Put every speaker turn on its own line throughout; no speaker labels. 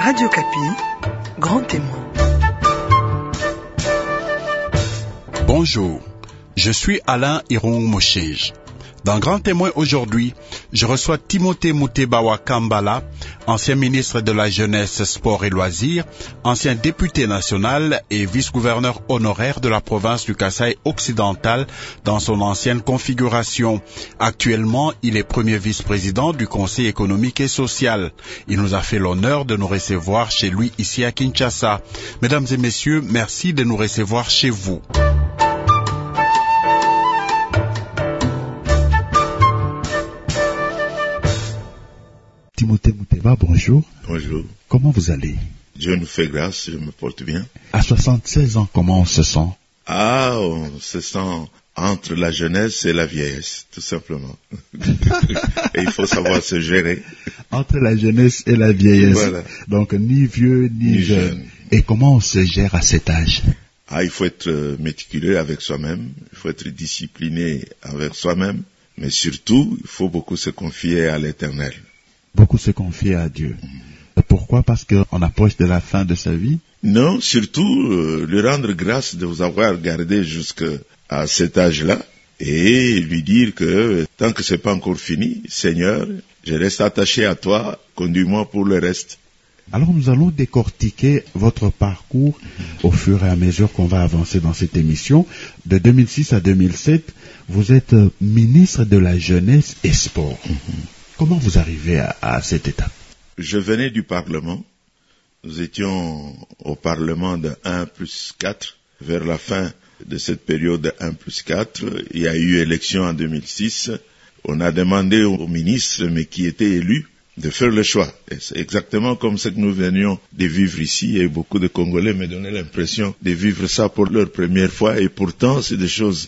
Radio Kapi, grand témoin.
Bonjour, je suis Alain Irung Moshej. Dans Grand Témoin aujourd'hui, je reçois Timothée Mutebawa Kambala, ancien ministre de la Jeunesse, Sport et Loisirs, ancien député national et vice-gouverneur honoraire de la province du Kasaï occidental dans son ancienne configuration. Actuellement, il est premier vice-président du Conseil économique et social. Il nous a fait l'honneur de nous recevoir chez lui ici à Kinshasa. Mesdames et messieurs, merci de nous recevoir chez vous.
Timothée Muteba, bonjour.
Bonjour.
Comment vous allez?
Dieu nous fait grâce, je me porte bien.
À 76 ans, comment on se sent?
On se sent entre la jeunesse et la vieillesse, tout simplement. Et il faut savoir se gérer.
Entre la jeunesse et la vieillesse.
Voilà.
Donc, ni vieux, ni jeune. Et comment on se gère à cet âge?
Il faut être méticuleux avec soi-même, il faut être discipliné avec soi-même, mais surtout, il faut beaucoup se confier à l'Éternel.
Beaucoup se confier à Dieu. Pourquoi? Parce qu'on approche de la fin de sa vie?
Non, surtout lui rendre grâce de vous avoir gardé jusqu'à cet âge-là et lui dire que tant que c'est pas encore fini, Seigneur, je reste attaché à toi, conduis-moi pour le reste.
Alors nous allons décortiquer votre parcours au fur et à mesure qu'on va avancer dans cette émission. De 2006 à 2007, vous êtes ministre de la Jeunesse et Sport. Comment vous arrivez à cette étape?
Je venais du Parlement. Nous étions au Parlement de 1+4. Vers la fin de cette période de 1+4, il y a eu élection en 2006. On a demandé au ministre, mais qui était élu, de faire le choix. Et c'est exactement comme ce que nous venions de vivre ici. Et beaucoup de Congolais me donnaient l'impression de vivre ça pour leur première fois. Et pourtant, c'est des choses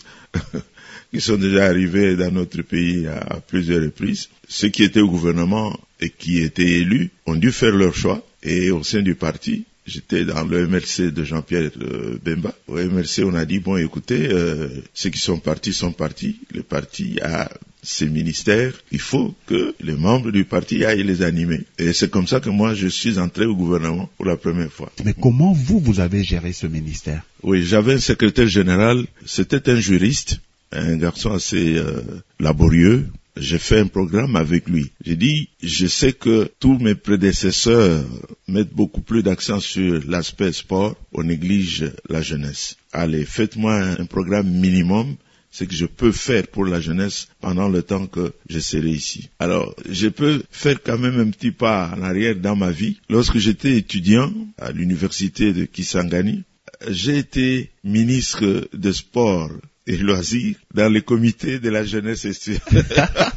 qui sont déjà arrivés dans notre pays à plusieurs reprises. Ceux qui étaient au gouvernement et qui étaient élus ont dû faire leur choix. Et au sein du parti, j'étais dans le MLC de Jean-Pierre Bemba. Au MLC, on a dit, bon, écoutez, ceux qui sont partis sont partis. Le parti a ses ministères. Il faut que les membres du parti aillent les animer. Et c'est comme ça que moi, je suis entré au gouvernement pour la première fois.
Mais comment vous avez géré ce ministère?
Oui, j'avais un secrétaire général. C'était un juriste. Un garçon assez laborieux. J'ai fait un programme avec lui. J'ai dit, je sais que tous mes prédécesseurs mettent beaucoup plus d'accent sur l'aspect sport, on néglige la jeunesse. Allez, faites-moi un programme minimum, ce que je peux faire pour la jeunesse pendant le temps que je serai ici. Alors, je peux faire quand même un petit pas en arrière dans ma vie. Lorsque j'étais étudiant à l'université de Kisangani, j'ai été ministre de sport et loisirs dans le comité de la jeunesse estudiantine.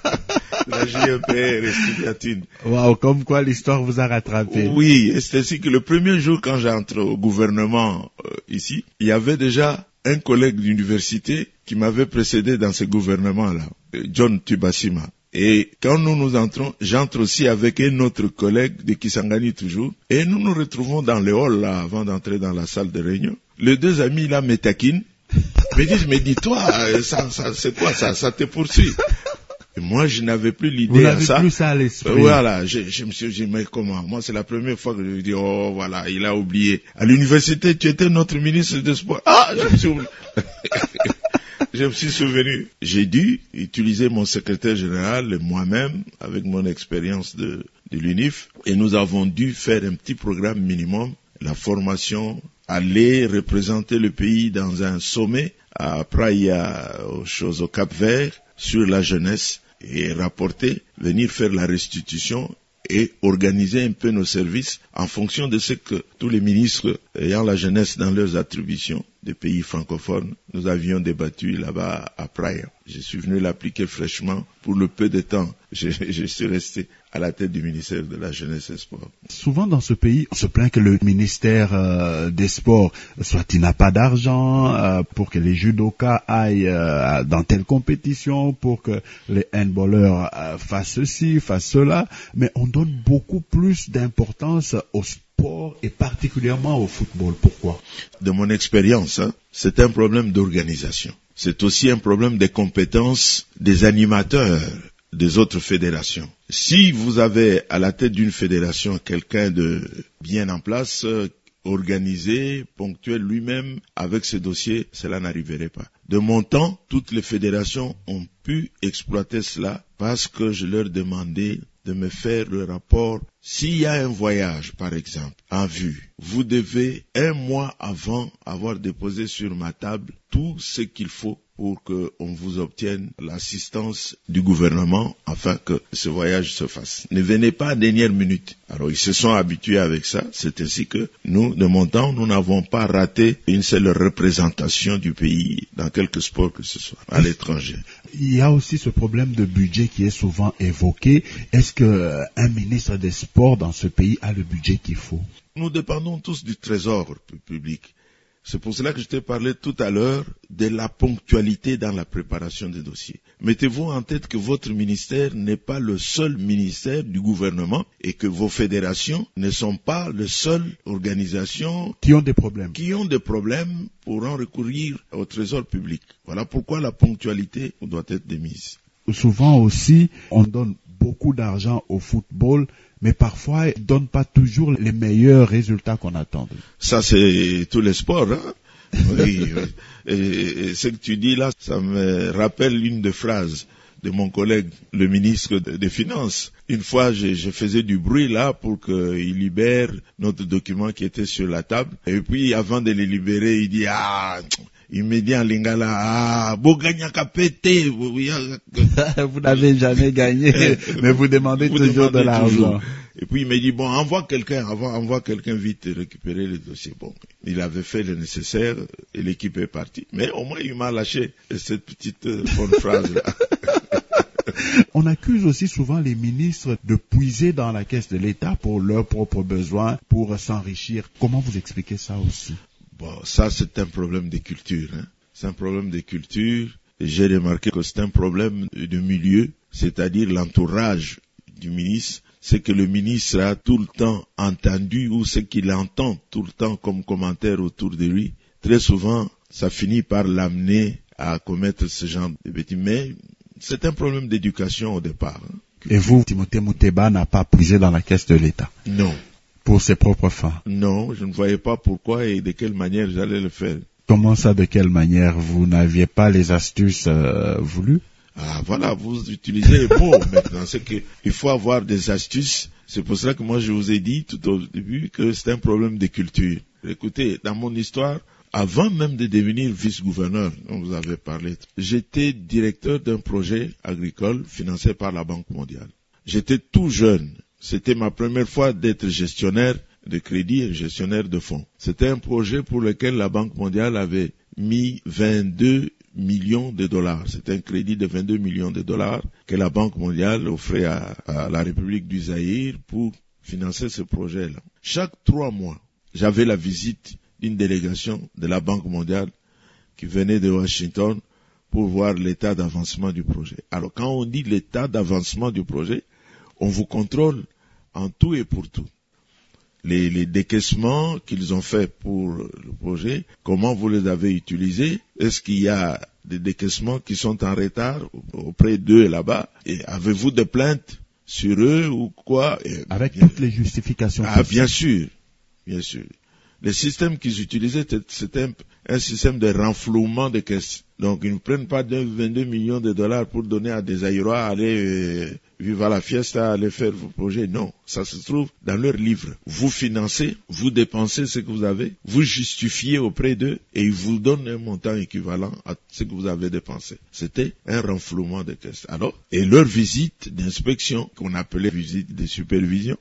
La JEPR estudiantine.
Waouh, comme quoi l'histoire vous a rattrapé.
Oui, et c'est ainsi que le premier jour quand j'entre au gouvernement ici, il y avait déjà un collègue d'université qui m'avait précédé dans ce gouvernement-là, John Tubasima. Et quand nous entrons, j'entre aussi avec un autre collègue de Kisangani toujours, et nous nous retrouvons dans le hall là avant d'entrer dans la salle de réunion. Les deux amis là me taquinent. Me disent, mais dis-toi, ça, c'est quoi ça? Ça te poursuit. Et moi, je n'avais plus l'idée à ça.
Vous n'avez plus ça à l'esprit.
Voilà, je me suis dit, mais comment? Moi, c'est la première fois que je lui dis, oh, voilà, il a oublié. À l'université, tu étais notre ministre de sport. Je me suis souvenu. J'ai dû utiliser mon secrétaire général, moi-même, avec mon expérience de l'UNIF, et nous avons dû faire un petit programme minimum, la formation, aller représenter le pays dans un sommet à Praia, au Cap-Vert, sur la jeunesse, et rapporter, venir faire la restitution et organiser un peu nos services en fonction de ce que tous les ministres ayant la jeunesse dans leurs attributions des pays francophones, nous avions débattu là-bas à Praia. Je suis venu l'appliquer fraîchement pour le peu de temps. Je suis resté à la tête du ministère de la Jeunesse et des Sports.
Souvent dans ce pays, on se plaint que le ministère des Sports, soit il n'a pas d'argent pour que les judokas aillent dans telle compétition, pour que les handballeurs fassent ceci, fassent cela, mais on donne beaucoup plus d'importance au sport et particulièrement au football. Pourquoi?
De mon expérience, c'est un problème d'organisation. C'est aussi un problème des compétences des animateurs des autres fédérations. Si vous avez à la tête d'une fédération quelqu'un de bien en place, organisé, ponctuel lui-même avec ses dossiers, cela n'arriverait pas. De mon temps, toutes les fédérations ont pu exploiter cela parce que je leur demandais de me faire le rapport. S'il y a un voyage, par exemple, en vue, vous devez 1 mois avant avoir déposé sur ma table tout ce qu'il faut pour qu'on vous obtienne l'assistance du gouvernement afin que ce voyage se fasse. Ne venez pas à dernière minute. Alors ils se sont habitués avec ça. C'est ainsi que nous, de mon temps, nous n'avons pas raté une seule représentation du pays dans quelque sport que ce soit, à l'étranger.
Il y a aussi ce problème de budget qui est souvent évoqué. Est-ce que un ministre des Sports dans ce pays a le budget qu'il faut?
Nous dépendons tous du trésor public. C'est pour cela que je t'ai parlé tout à l'heure de la ponctualité dans la préparation des dossiers. Mettez-vous en tête que votre ministère n'est pas le seul ministère du gouvernement et que vos fédérations ne sont pas les seules organisations
qui ont des problèmes
pour en recourir au trésor public. Voilà pourquoi la ponctualité doit être de mise.
Souvent aussi, on donne beaucoup d'argent au football, mais parfois, il ne donne pas toujours les meilleurs résultats qu'on attend.
Ça, c'est tous les sports, hein? Oui. Et ce que tu dis là, ça me rappelle une des phrases de mon collègue, le ministre des Finances. Une fois, je faisais du bruit là pour qu'il libère notre document qui était sur la table. Et puis, avant de les libérer, il dit, il me dit en lingala, Bogagna pété.
Vous n'avez jamais gagné, mais vous demandez toujours de l'argent.
Et puis il me dit, bon, envoie quelqu'un vite récupérer le dossier. Bon, il avait fait le nécessaire et l'équipe est partie. Mais au moins il m'a lâché cette petite bonne phrase-là.
On accuse aussi souvent les ministres de puiser dans la caisse de l'État pour leurs propres besoins, pour s'enrichir. Comment vous expliquez ça aussi?
Bon, ça c'est un problème de culture, hein. C'est un problème de culture. Et j'ai remarqué que c'est un problème de milieu, c'est-à-dire l'entourage du ministre. C'est que le ministre a tout le temps entendu ou ce qu'il entend tout le temps comme commentaire autour de lui. Très souvent, ça finit par l'amener à commettre ce genre de bêtises. Mais c'est un problème d'éducation au départ, hein.
Et vous, Timothée Mouteba n'a pas puisé dans la caisse de l'État?
Non.
Pour ses propres fins?
Non, je ne voyais pas pourquoi et de quelle manière j'allais le faire.
Comment ça, de quelle manière? Vous n'aviez pas les astuces voulues?
Ah, voilà, vous utilisez les mots maintenant. C'est qu'il faut avoir des astuces. C'est pour cela que moi je vous ai dit tout au début que c'est un problème de culture. Écoutez, dans mon histoire, avant même de devenir vice-gouverneur, dont vous avez parlé, j'étais directeur d'un projet agricole financé par la Banque mondiale. J'étais tout jeune. C'était ma première fois d'être gestionnaire de crédit et gestionnaire de fonds. C'était un projet pour lequel la Banque mondiale avait mis 22 millions de dollars. C'était un crédit de 22 millions de dollars que la Banque mondiale offrait à la République du Zaïre pour financer ce projet-là. Chaque 3 mois, j'avais la visite d'une délégation de la Banque mondiale qui venait de Washington pour voir l'état d'avancement du projet. Alors quand on dit l'état d'avancement du projet, on vous contrôle en tout et pour tout. Les décaissements qu'ils ont fait pour le projet, comment vous les avez utilisés? Est-ce qu'il y a des décaissements qui sont en retard auprès d'eux là-bas? Et avez-vous des plaintes sur eux ou quoi?
Avec toutes les justifications.
Ah, bien sûr, bien sûr. Le système qu'ils utilisaient, c'était un système de renflouement de caisses. Donc, ils ne prennent pas 22 millions de dollars pour donner à des Aïrois à aller vivre à la fiesta, aller faire vos projets. Non, ça se trouve dans leur livre. Vous financez, vous dépensez ce que vous avez, vous justifiez auprès d'eux et ils vous donnent un montant équivalent à ce que vous avez dépensé. C'était un renflouement de caisses. Alors, et leur visite d'inspection, qu'on appelait visite de supervision,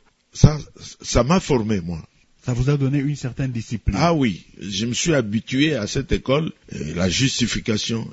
ça m'a formé, moi.
Ça vous a donné une certaine discipline.
Ah oui, je me suis habitué à cette école, la justification.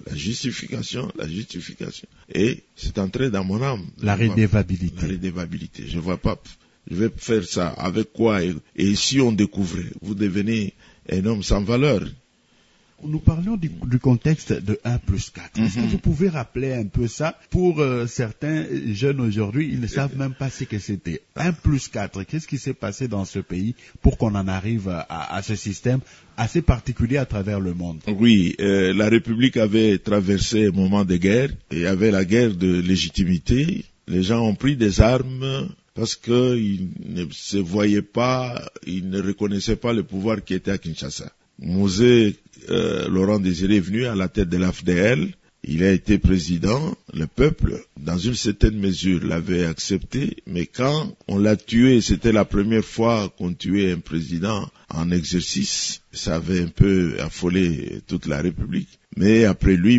Et c'est entré dans mon âme.
La
redevabilité. Je vois pas, je vais faire ça. Avec quoi? Et si on découvrait, vous devenez un homme sans valeur.
Nous parlions du contexte de 1+4. Est-ce que vous pouvez rappeler un peu ça? Pour certains jeunes aujourd'hui, ils ne savent même pas ce que c'était. 1+4, qu'est-ce qui s'est passé dans ce pays pour qu'on en arrive à ce système assez particulier à travers le monde?
Oui, la République avait traversé un moment de guerre. Il y avait la guerre de légitimité les gens ont pris des armes parce qu'ils ne se voyaient pas, ils ne reconnaissaient pas le pouvoir qui était à Kinshasa. Mosé Laurent Désiré est venu à la tête de l'AFDL. Il a été président, le peuple, dans une certaine mesure, l'avait accepté, mais quand on l'a tué, c'était la première fois qu'on tuait un président en exercice, ça avait un peu affolé toute la République. Mais après lui,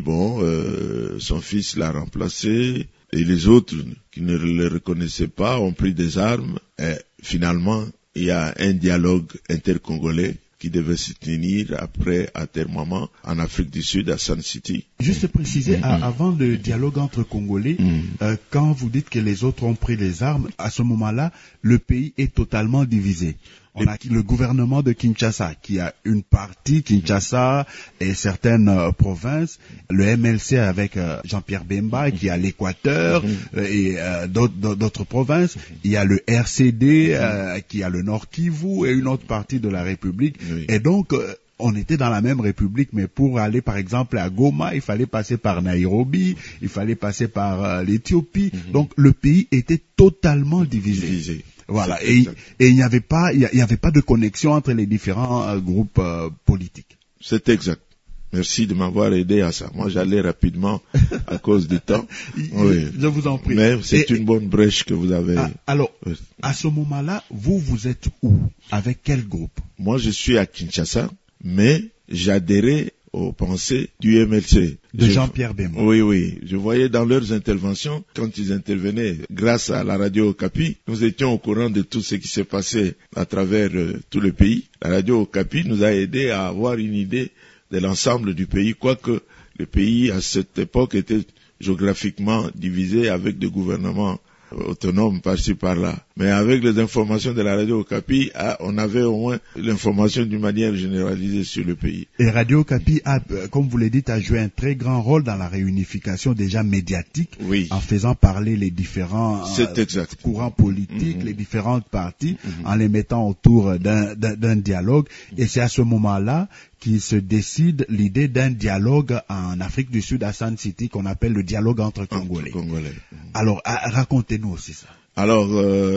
son fils l'a remplacé, et les autres qui ne le reconnaissaient pas ont pris des armes, et finalement, il y a un dialogue intercongolais qui devait se tenir après atermoiement en Afrique du Sud, à Sun City.
Juste préciser, avant le dialogue entre Congolais, quand vous dites que les autres ont pris les armes, à ce moment-là, le pays est totalement divisé. On a le gouvernement de Kinshasa qui a une partie, Kinshasa et certaines provinces, le MLC avec Jean-Pierre Bemba qui a l'Équateur et d'autres provinces. Il y a le RCD qui a le Nord Kivu et une autre partie de la République. Oui. Et donc, on était dans la même République, mais pour aller par exemple à Goma, il fallait passer par Nairobi, il fallait passer par l'Éthiopie. Donc le pays était totalement divisé. Voilà, et il n'y avait pas de connexion entre les différents groupes politiques.
C'est exact. Merci de m'avoir aidé à ça. Moi, j'allais rapidement à cause du temps. Oui.
Je vous en prie.
Mais c'est une bonne brèche que vous avez.
Alors, à ce moment-là, vous êtes où? Avec quel groupe?
Moi, je suis à Kinshasa, mais j'adhérais aux pensées du MLC.
De Jean-Pierre Bemba.
Oui. Je voyais dans leurs interventions, quand ils intervenaient, grâce à la radio Okapi, nous étions au courant de tout ce qui s'est passé à travers tout le pays. La radio Okapi nous a aidé à avoir une idée de l'ensemble du pays, quoique le pays à cette époque était géographiquement divisé avec des gouvernements autonomes par-ci par-là. Mais avec les informations de la radio Okapi, on avait au moins l'information d'une manière généralisée sur le pays.
Et Radio Okapi a, comme vous l'avez dit, a joué un très grand rôle dans la réunification déjà médiatique, en faisant parler les différents courants politiques, les différentes parties, en les mettant autour d'un dialogue. Et c'est à ce moment-là qu'il se décide l'idée d'un dialogue en Afrique du Sud à Sun City qu'on appelle le dialogue entre Congolais. Alors, racontez-nous aussi ça.
Alors,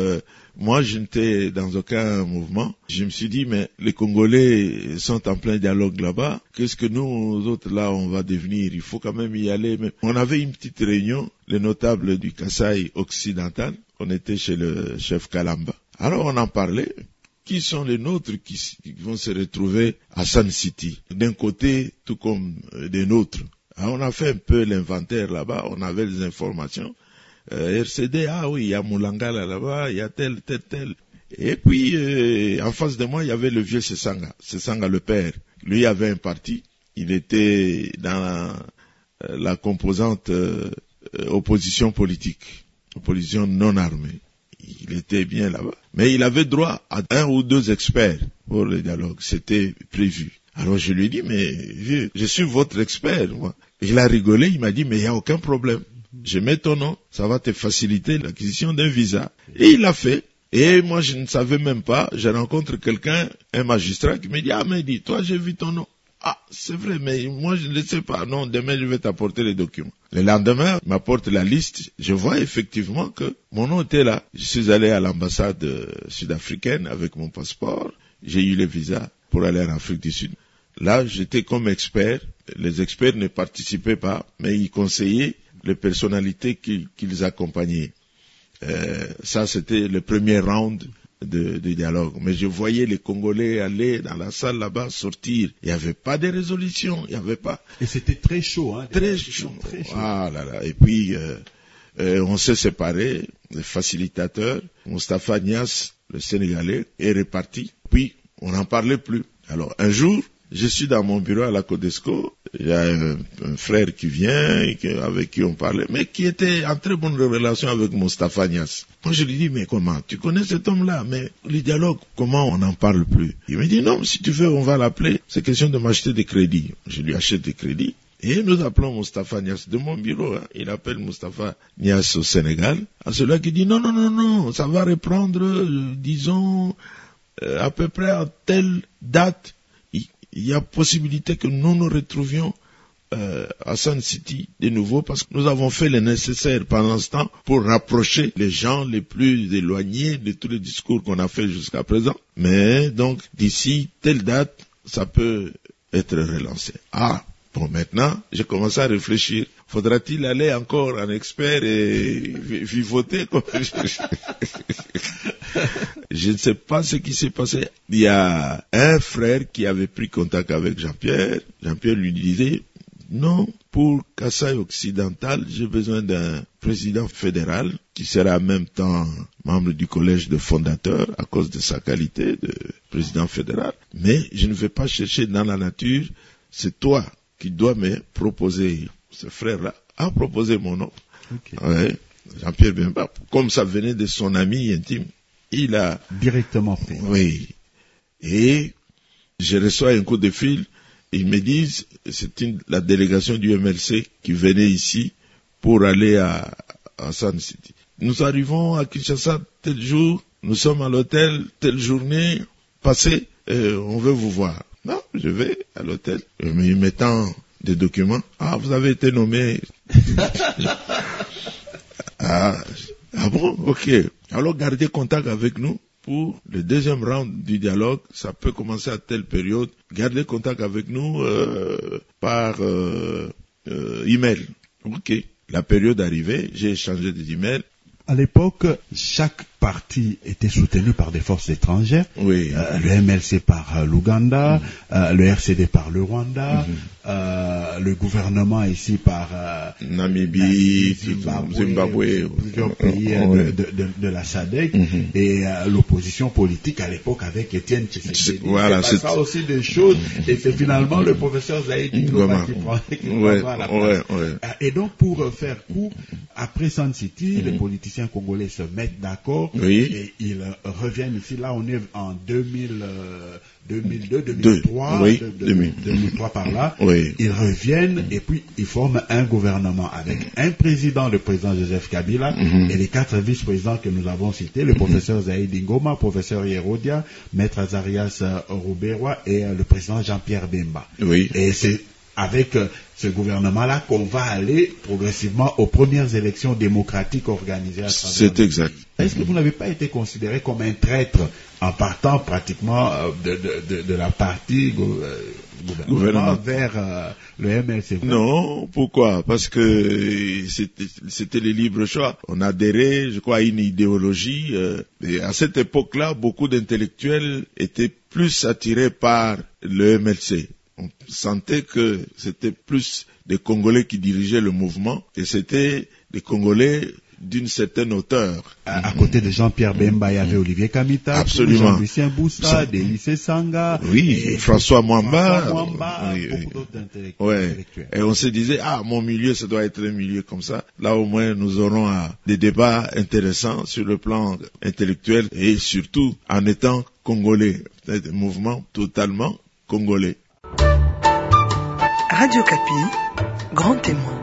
moi, je n'étais dans aucun mouvement. Je me suis dit, mais les Congolais sont en plein dialogue là-bas. Qu'est-ce que nous autres, là, on va devenir? Il faut quand même y aller. Mais on avait une petite réunion, les notables du Kasaï occidental. On était chez le chef Kalamba. Alors, on en parlait. Qui sont les nôtres qui vont se retrouver à Sun City? D'un côté, tout comme des nôtres. Alors, on a fait un peu l'inventaire là-bas. On avait des informations. RCD, il y a Moulangala là-bas, il y a tel. Et puis, en face de moi, il y avait le vieux Sessanga le père. Lui avait un parti. Il était dans la composante opposition politique, opposition non armée. Il était bien là-bas. Mais il avait droit à 1 ou 2 experts pour le dialogue. C'était prévu. Alors je lui ai dit, mais vieux, je suis votre expert, moi. Il a rigolé, il m'a dit, mais il n'y a aucun problème. Je mets ton nom, ça va te faciliter l'acquisition d'un visa. Et il l'a fait. Et moi, je ne savais même pas. Je rencontre quelqu'un, un magistrat, qui me dit, mais dis-toi, j'ai vu ton nom. C'est vrai, mais moi, je ne sais pas. Non, demain, je vais t'apporter les documents. Le lendemain, il m'apporte la liste. Je vois effectivement que mon nom était là. Je suis allé à l'ambassade sud-africaine avec mon passeport. J'ai eu le visa pour aller en Afrique du Sud. Là, j'étais comme expert. Les experts ne participaient pas, mais ils conseillaient les personnalités qu'ils accompagnaient. Ça, c'était le premier round de dialogue. Mais je voyais les Congolais aller dans la salle là-bas, sortir. Il n'y avait pas de résolution, il n'y avait pas.
Et c'était très chaud, hein?
Très chaud. Ah là là. Et puis, on s'est séparés, les facilitateurs. Moustapha Niasse, le Sénégalais, est reparti. Puis, on n'en parlait plus. Alors, un jour, je suis dans mon bureau à la Codesco, il y a un frère qui vient, avec qui on parlait, mais qui était en très bonne relation avec Moustapha Niasse. Moi je lui dis, mais comment? Tu connais cet homme-là? Mais le dialogue, comment on n'en parle plus? Il me dit, non, si tu veux, on va l'appeler. C'est question de m'acheter des crédits. Je lui achète des crédits. Et nous appelons Moustapha Niasse de mon bureau. Il appelle Moustapha Niasse au Sénégal. À celui qui dit, non, ça va reprendre, disons, à peu près à telle date. Il y a possibilité que nous nous retrouvions à Sun City de nouveau parce que nous avons fait le nécessaire pendant ce temps pour rapprocher les gens les plus éloignés de tous les discours qu'on a fait jusqu'à présent. Mais donc d'ici telle date, ça peut être relancé. Ah, bon, maintenant, j'ai commencé à réfléchir. Faudra-t-il aller encore en expert et vivoter comme... Je ne sais pas ce qui s'est passé. Il y a un frère qui avait pris contact avec Jean-Pierre. Jean-Pierre lui disait, non, pour Kasaï occidental, j'ai besoin d'un président fédéral qui sera en même temps membre du collège de fondateurs à cause de sa qualité de président fédéral. Mais je ne vais pas chercher dans la nature, c'est toi qui dois me proposer. Ce frère-là a proposé mon nom. Okay. Ouais, Jean-Pierre Bemba, comme ça venait de son ami intime, il a...
Directement pris.
Oui. Et je reçois un coup de fil, ils me disent, c'est la délégation du MLC qui venait ici pour aller à Sun City. Nous arrivons à Kinshasa tel jour, nous sommes à l'hôtel, telle journée, passez, on veut vous voir. Non, je vais à l'hôtel, me mettant des documents. Ah, vous avez été nommé. Ah bon, ok. Alors gardez contact avec nous pour le deuxième round du dialogue. Ça peut commencer à telle période. Gardez contact avec nous par email. Ok. La période arrivée, j'ai échangé des emails.
À l'époque, chaque parti était soutenu par des forces étrangères.
Oui.
Le MLC par l'Ouganda, le RCD par le Rwanda, le gouvernement ici par
Namibie, Zimbabwe,
plusieurs pays de la SADC, et l'opposition politique à l'époque avec Étienne Tshisekedi.
Voilà,
c'est ça aussi des choses, et c'est finalement le professeur Zaïd Ngoma qui prend la place. Et donc, pour faire court, après Sun City, les politiciens congolais se mettent d'accord.
Oui.
Et ils reviennent ici. Là, on est en 2002, 2003,
oui,
2003 par là.
Oui.
Ils reviennent et puis ils forment un gouvernement avec un président, le président Joseph Kabila, et les 4 vice-présidents que nous avons cités, le professeur Zaïd Ngoma, professeur Yerodia, maître Azarias Rouberois et le président Jean-Pierre Bemba.
Oui.
Et c'est avec ce gouvernement-là qu'on va aller progressivement aux premières élections démocratiques organisées à travers.
C'est exact.
Est-ce que vous n'avez pas été considéré comme un traître en partant pratiquement de la partie gouvernement vers le MLC?
Non, pourquoi? Parce que c'était le libre choix. On adhérait, je crois, à une idéologie. Et à cette époque-là, beaucoup d'intellectuels étaient plus attirés par le MLC. On sentait que c'était plus des Congolais qui dirigeaient le mouvement et c'était des Congolais d'une certaine hauteur.
À côté de Jean-Pierre Bemba, il y avait Olivier Kamita, Jean-Lucien Boussa, Délice Sanga,
oui, François Mwamba,
beaucoup d'autres intellectuels.
Et on se disait, mon milieu, ça doit être un milieu comme ça. Là, au moins, nous aurons des débats intéressants sur le plan intellectuel et surtout en étant Congolais. C'est un mouvement totalement congolais.
Radio Kapi, grand témoin.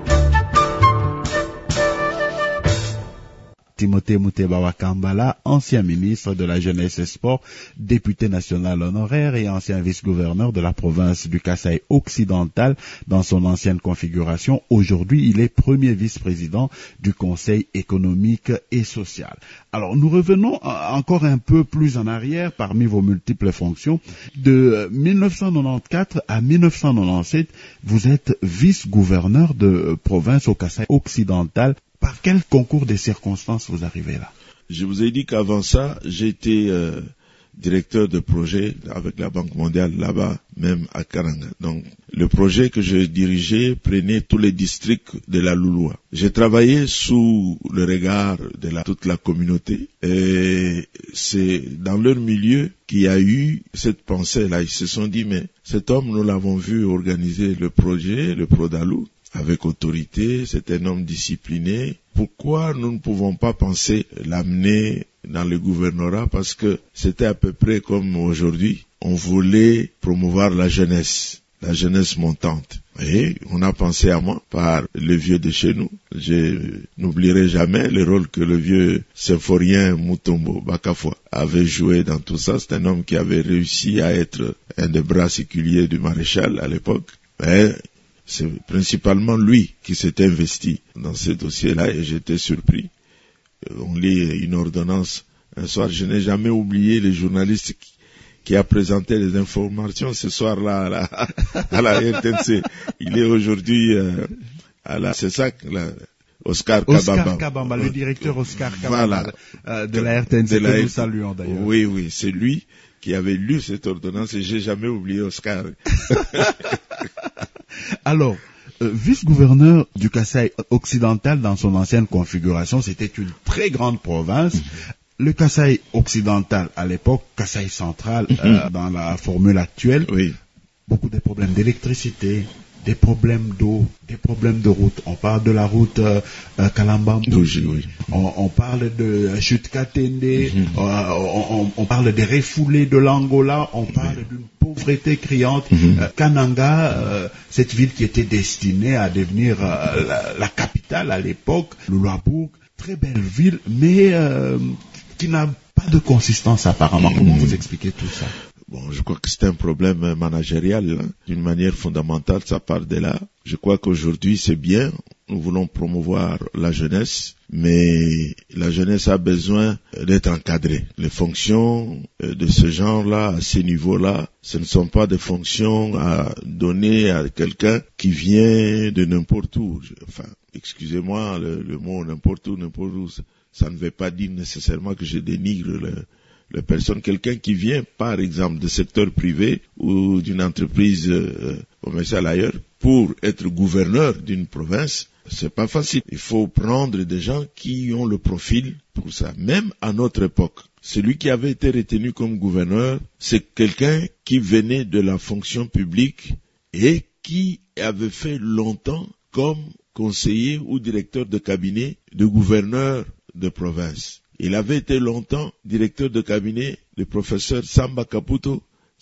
Timothée Moutebawa Kambala, ancien ministre de la Jeunesse et Sport, député national honoraire et ancien vice-gouverneur de la province du Kasaï occidental dans son ancienne configuration. Aujourd'hui, il est premier vice-président du Conseil économique et social. Alors, nous revenons encore un peu plus en arrière parmi vos multiples fonctions. De 1994 à 1997, vous êtes vice-gouverneur de province au Kasaï occidental. Par quel concours de circonstances vous arrivez là?
Je vous ai dit qu'avant ça, j'étais directeur de projet avec la Banque mondiale là-bas, même à Karanga. Donc, le projet que je dirigeais prenait tous les districts de la Louloua. J'ai travaillé sous le regard de toute la communauté et c'est dans leur milieu qu'il y a eu cette pensée-là. Ils se sont dit, mais cet homme, nous l'avons vu organiser le projet, le Prodalou, avec autorité, c'est un homme discipliné. Pourquoi nous ne pouvons pas penser l'amener dans le gouvernorat? Parce que c'était à peu près comme aujourd'hui. On voulait promouvoir la jeunesse montante. Et on a pensé à moi par le vieux de chez nous. Je n'oublierai jamais le rôle que le vieux symphorien Mutombo Bakafwa avait joué dans tout ça. C'est un homme qui avait réussi à être un des bras séculiers du maréchal à l'époque. Mais C'est principalement lui qui s'est investi dans ce dossier-là et j'étais surpris. On lit une ordonnance un soir. Je n'ai jamais oublié les journalistes qui a présenté les informations ce soir-là à la RTNC. Il est aujourd'hui à la CESAC, Oscar
Kabamba, le directeur Oscar Kabamba de la RTNC, que nous saluons d'ailleurs.
Oui, c'est lui qui avait lu cette ordonnance et j'ai jamais oublié Oscar.
Alors, vice-gouverneur du Kasaï occidental dans son ancienne configuration, c'était une très grande province. Le Kasaï occidental à l'époque, Kasaï central dans la formule actuelle, beaucoup de problèmes d'électricité, des problèmes d'eau, des problèmes de route. On parle de la route Kalambambouji, on parle de Chute-Katende, on parle des refoulés de l'Angola, on parle d'une pauvreté criante. Kananga, cette ville qui était destinée à devenir la capitale à l'époque, Lulabourg, très belle ville, mais qui n'a pas de consistance apparemment. Comment vous expliquez tout ça?
Bon, je crois que c'est un problème managérial, d'une manière fondamentale, ça part de là. Je crois qu'aujourd'hui c'est bien, nous voulons promouvoir la jeunesse, mais la jeunesse a besoin d'être encadrée. Les fonctions de ce genre-là, à ces niveaux-là, ce ne sont pas des fonctions à donner à quelqu'un qui vient de n'importe où. Enfin, excusez-moi, le mot n'importe où, ça ne veut pas dire nécessairement que je dénigre la personne. Quelqu'un qui vient, par exemple, du secteur privé ou d'une entreprise commerciale ailleurs, pour être gouverneur d'une province, c'est pas facile. Il faut prendre des gens qui ont le profil pour ça. Même à notre époque, celui qui avait été retenu comme gouverneur, c'est quelqu'un qui venait de la fonction publique et qui avait fait longtemps comme conseiller ou directeur de cabinet de gouverneur de province. Il avait été longtemps directeur de cabinet du professeur Samba Kaputo,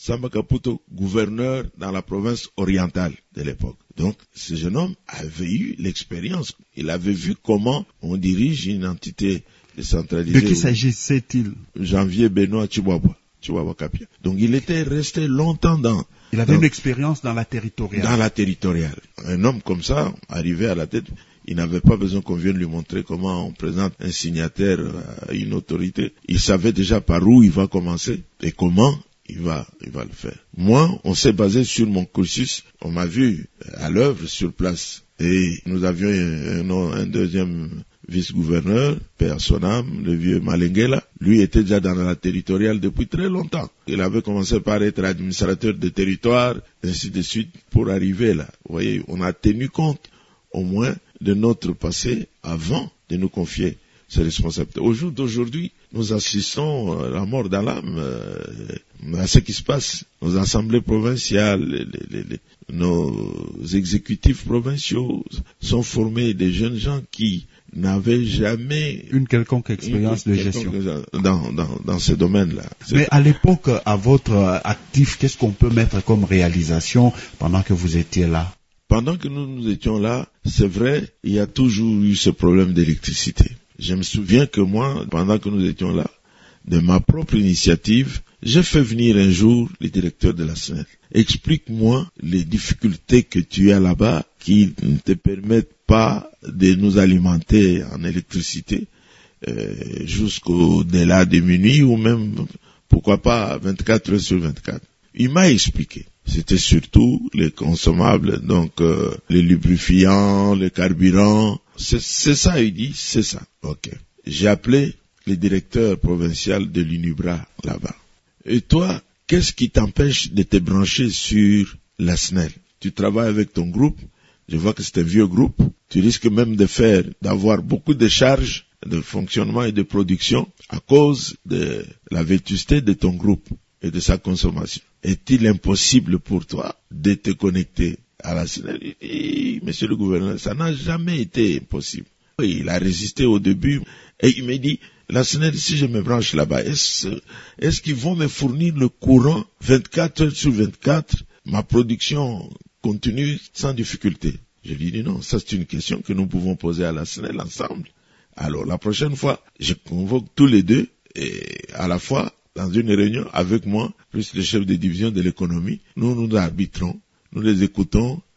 gouverneur dans la province orientale de l'époque. Donc, ce jeune homme avait eu l'expérience. Il avait vu comment on dirige une entité décentralisée.
De qui s'agissait-il? Janvier
Benoît Chihuahua Kapia. Donc, il était resté longtemps
il avait une expérience dans la territoriale.
Dans la territoriale. Un homme comme ça, arrivé à la tête, il n'avait pas besoin qu'on vienne lui montrer comment on présente un signataire à une autorité. Il savait déjà par où il va commencer et comment il va le faire. Moi, on s'est basé sur mon cursus. On m'a vu à l'œuvre sur place. Et nous avions un deuxième vice-gouverneur, père son âme, le vieux Malenguela. Lui était déjà dans la territoriale depuis très longtemps. Il avait commencé par être administrateur de territoire, ainsi de suite, pour arriver là. Vous voyez, on a tenu compte au moins de notre passé avant de nous confier ces responsabilités. Au jour d'aujourd'hui, nous assistons à la mort dans l'âme, à ce qui se passe. Nos assemblées provinciales, nos exécutifs provinciaux sont formés de jeunes gens qui n'avaient jamais
une quelconque expérience de gestion
dans ce domaine-là.
Mais à l'époque, à votre actif, qu'est-ce qu'on peut mettre comme réalisation pendant que vous étiez là?
Pendant que nous étions là, c'est vrai, il y a toujours eu ce problème d'électricité. Je me souviens que moi, pendant que nous étions là, de ma propre initiative, j'ai fait venir un jour le directeur de la SNEL. Explique-moi les difficultés que tu as là-bas qui ne te permettent pas de nous alimenter en électricité jusqu'au-delà de minuit ou même, pourquoi pas, 24 heures sur 24. Il m'a expliqué. C'était surtout les consommables, donc les lubrifiants, les carburants. C'est ça, il dit, c'est ça. Ok. J'ai appelé le directeur provincial de l'UNIBRA là-bas. Et toi, qu'est-ce qui t'empêche de te brancher sur la SNEL? Tu travailles avec ton groupe, je vois que c'est un vieux groupe, tu risques même d'avoir beaucoup de charges de fonctionnement et de production à cause de la vétusté de ton groupe et de sa consommation. Est-il impossible pour toi de te connecter à la SNEL? Et, monsieur le gouverneur, ça n'a jamais été impossible. Il a résisté au début et il m'a dit, la SNEL, si je me branche là-bas, est-ce qu'ils vont me fournir le courant 24 heures sur 24, ma production continue sans difficulté? Je lui ai dit non, ça c'est une question que nous pouvons poser à la SNEL ensemble. Alors la prochaine fois, je convoque tous les deux et à la fois dans une réunion avec moi, plus le chef de division de l'économie, nous arbitrons, nous les écoutons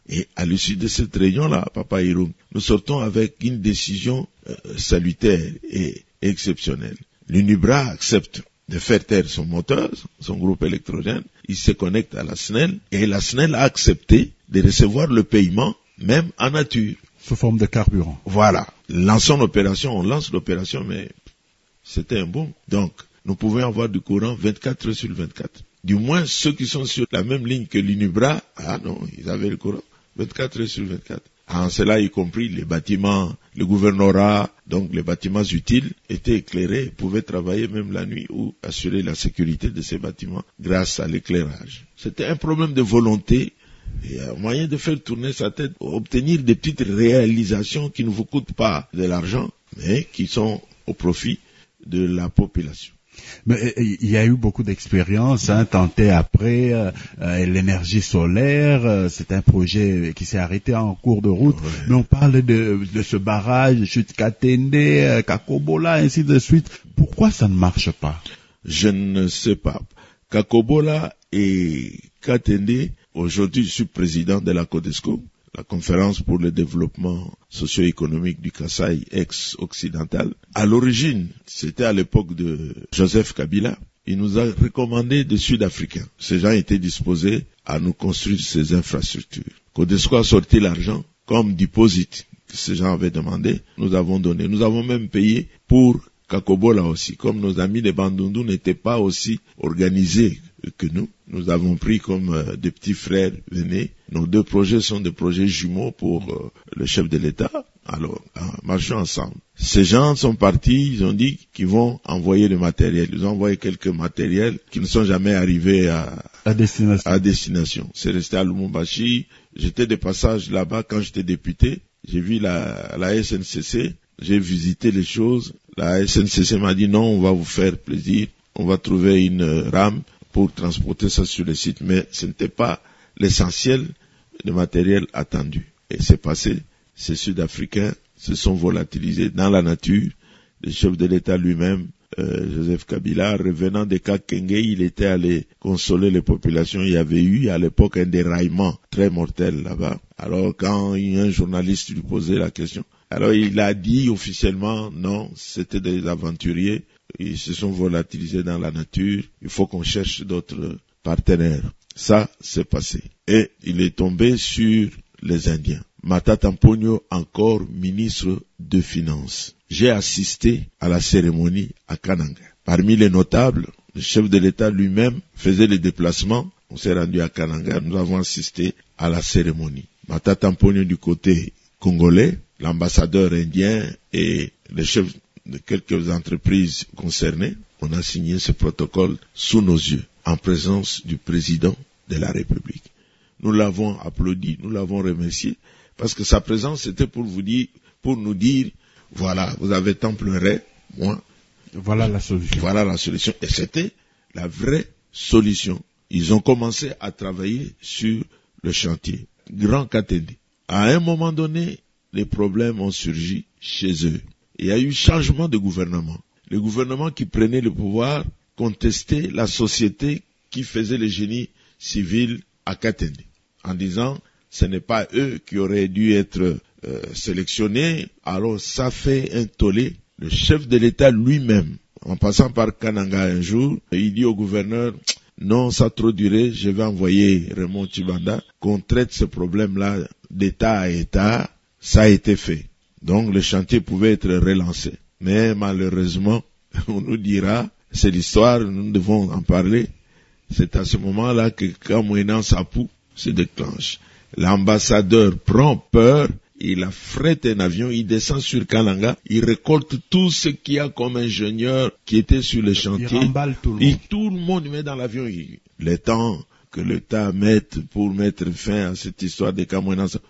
Et à l'issue de cette réunion-là, Papa Iroum, nous sortons avec une décision salutaire et exceptionnelle. L'UNIBRA accepte de faire taire son moteur, son groupe électrogène, il se connecte à la SNEL, et la SNEL a accepté de recevoir le paiement, même en nature.
Sous forme de carburant.
Voilà. Lançons l'opération, on lance l'opération, mais c'était un boom. Donc, nous pouvions avoir du courant 24 heures sur 24. Du moins, ceux qui sont sur la même ligne que l'UNIBRA, ah non, ils avaient le courant 24 heures sur 24. En cela, y compris les bâtiments, le gouvernorat, donc les bâtiments utiles étaient éclairés, pouvaient travailler même la nuit ou assurer la sécurité de ces bâtiments grâce à l'éclairage. C'était un problème de volonté et un moyen de faire tourner sa tête, obtenir des petites réalisations qui ne vous coûtent pas de l'argent, mais qui sont au profit de la population.
Mais il y a eu beaucoup d'expériences, tentées après l'énergie solaire. C'est un projet qui s'est arrêté en cours de route. Ouais. Mais on parle de ce barrage, chute Katende, Kakobola, ainsi de suite. Pourquoi ça ne marche pas?
Je ne sais pas. Kakobola et Katende, aujourd'hui je suis président de la CODESCO, la conférence pour le développement socio-économique du Kasaï ex-occidental. À l'origine, c'était à l'époque de Joseph Kabila. Il nous a recommandé des Sud-Africains. Ces gens étaient disposés à nous construire ces infrastructures. CODESCO a sorti l'argent comme deposit que ces gens avaient demandé. Nous avons donné. Nous avons même payé pour Kakobola aussi. Comme nos amis de Bandundu n'étaient pas aussi organisés que nous, nous avons pris comme des petits frères venez. Nos deux projets sont des projets jumeaux pour le chef de l'État. Alors, marchons ensemble. Ces gens sont partis, ils ont dit qu'ils vont envoyer le matériel. Ils ont envoyé quelques matériels qui ne sont jamais arrivés à destination. C'est resté à Lumumbashi. J'étais de passage là-bas quand j'étais député. J'ai vu la SNCC. J'ai visité les choses. La SNCC m'a dit non, on va vous faire plaisir. On va trouver une rame pour transporter ça sur le site. Mais ce n'était pas l'essentiel de matériel attendu. Et c'est passé. Ces Sud-Africains se sont volatilisés dans la nature. Le chef de l'État lui-même, Joseph Kabila, revenant de Kakenge, il était allé consoler les populations. Il y avait eu à l'époque un déraillement très mortel là-bas. Alors quand un journaliste lui posait la question, alors il a dit officiellement non, c'était des aventuriers. Ils se sont volatilisés dans la nature. Il faut qu'on cherche d'autres partenaires. Ça, c'est passé. Et il est tombé sur les Indiens. Matata Mponyo, encore ministre de Finances. J'ai assisté à la cérémonie à Kananga. Parmi les notables, le chef de l'État lui-même faisait les déplacements. On s'est rendu à Kananga. Nous avons assisté à la cérémonie. Matata Mponyo du côté congolais, l'ambassadeur indien et le chef de quelques entreprises concernées. On a signé ce protocole sous nos yeux, en présence du président de la République. Nous l'avons applaudi, nous l'avons remercié, parce que sa présence c'était pour nous dire, voilà, vous avez tant pleuré, moi.
Voilà la solution.
Voilà la solution. Et c'était la vraie solution. Ils ont commencé à travailler sur le chantier. Grand Katende. À un moment donné, les problèmes ont surgi chez eux. Il y a eu changement de gouvernement. Le gouvernement qui prenait le pouvoir contestait la société qui faisait le génie civil à Katende, en disant ce n'est pas eux qui auraient dû être sélectionnés. Alors ça fait un tollé. Le chef de l'État lui-même, en passant par Kananga un jour, il dit au gouverneur, non, ça a trop duré, je vais envoyer Raymond Tshibanda qu'on traite ce problème-là d'État à État. Ça a été fait. Donc le chantier pouvait être relancé. Mais malheureusement, on nous dira, c'est l'histoire, nous devons en parler. C'est à ce moment-là que quand Moïnan Sapou se déclenche, l'ambassadeur prend peur, il affrète un avion, il descend sur Kananga, il récolte tout ce qu'il y a comme ingénieur qui était sur le chantier.
Il remballe tout le monde.
Et tout le monde met dans l'avion. Le temps que l'État mette pour mettre fin à cette histoire de Moïnan Sapou.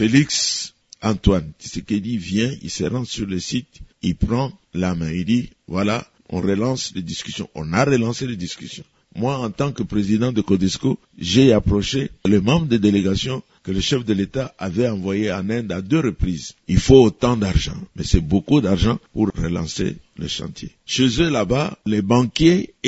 Félix Antoine Tshisekedi vient, il se rend sur le site, il prend la main, il dit, voilà, on relance les discussions. On a relancé les discussions. Moi, en tant que président de CODESCO, j'ai approché les membres des délégations que le chef de l'État avait envoyé en Inde à 2 reprises. Il faut autant d'argent, mais c'est beaucoup d'argent pour relancer le chantier. Chez eux là-bas, les banquiers et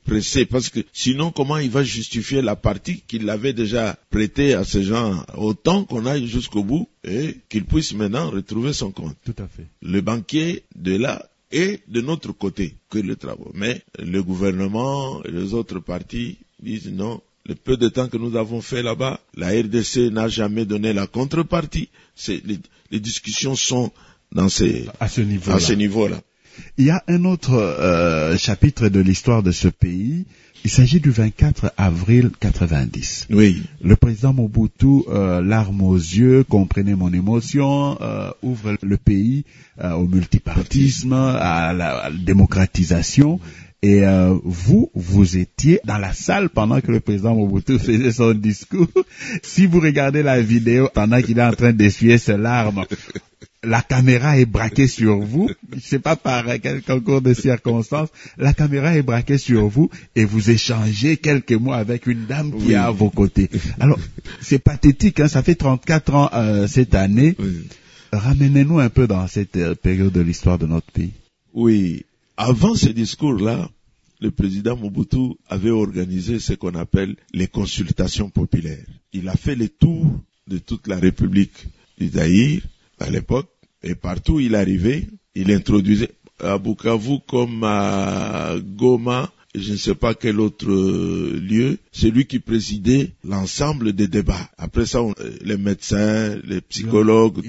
pressé, parce que sinon, comment il va justifier la partie qu'il avait déjà prêtée à ces gens, autant qu'on aille jusqu'au bout, et qu'il puisse maintenant retrouver son compte.
Tout à fait.
Le banquier de là est de notre côté que les travaux. Mais le gouvernement et les autres partis disent non. Le peu de temps que nous avons fait là-bas, la RDC n'a jamais donné la contrepartie. Les discussions sont à ce niveau-là.
Il y a un autre chapitre de l'histoire de ce pays. Il s'agit du 24 avril 90.
Oui.
Le président Mobutu, larmes aux yeux, comprenez mon émotion, ouvre le pays au multipartisme, à la démocratisation. Et vous étiez dans la salle pendant que le président Mobutu faisait son discours. Si vous regardez la vidéo pendant qu'il est en train d'essuyer ses larmes, la caméra est braquée sur vous. Je sais pas par quel concours de circonstances, la caméra est braquée sur vous et vous échangez quelques mots avec une dame qui est à vos côtés. Alors, c'est pathétique, hein, ça fait 34 ans cette année. Oui. Ramenez-nous un peu dans cette période de l'histoire de notre pays.
Oui. Avant ce discours-là, le président Mobutu avait organisé ce qu'on appelle les consultations populaires. Il a fait le tour de toute la République du Zaïre à l'époque, et partout où il arrivait, il introduisait à Bukavu comme à Goma, je ne sais pas quel autre lieu, c'est lui qui présidait l'ensemble des débats. Après ça, les médecins, les psychologues,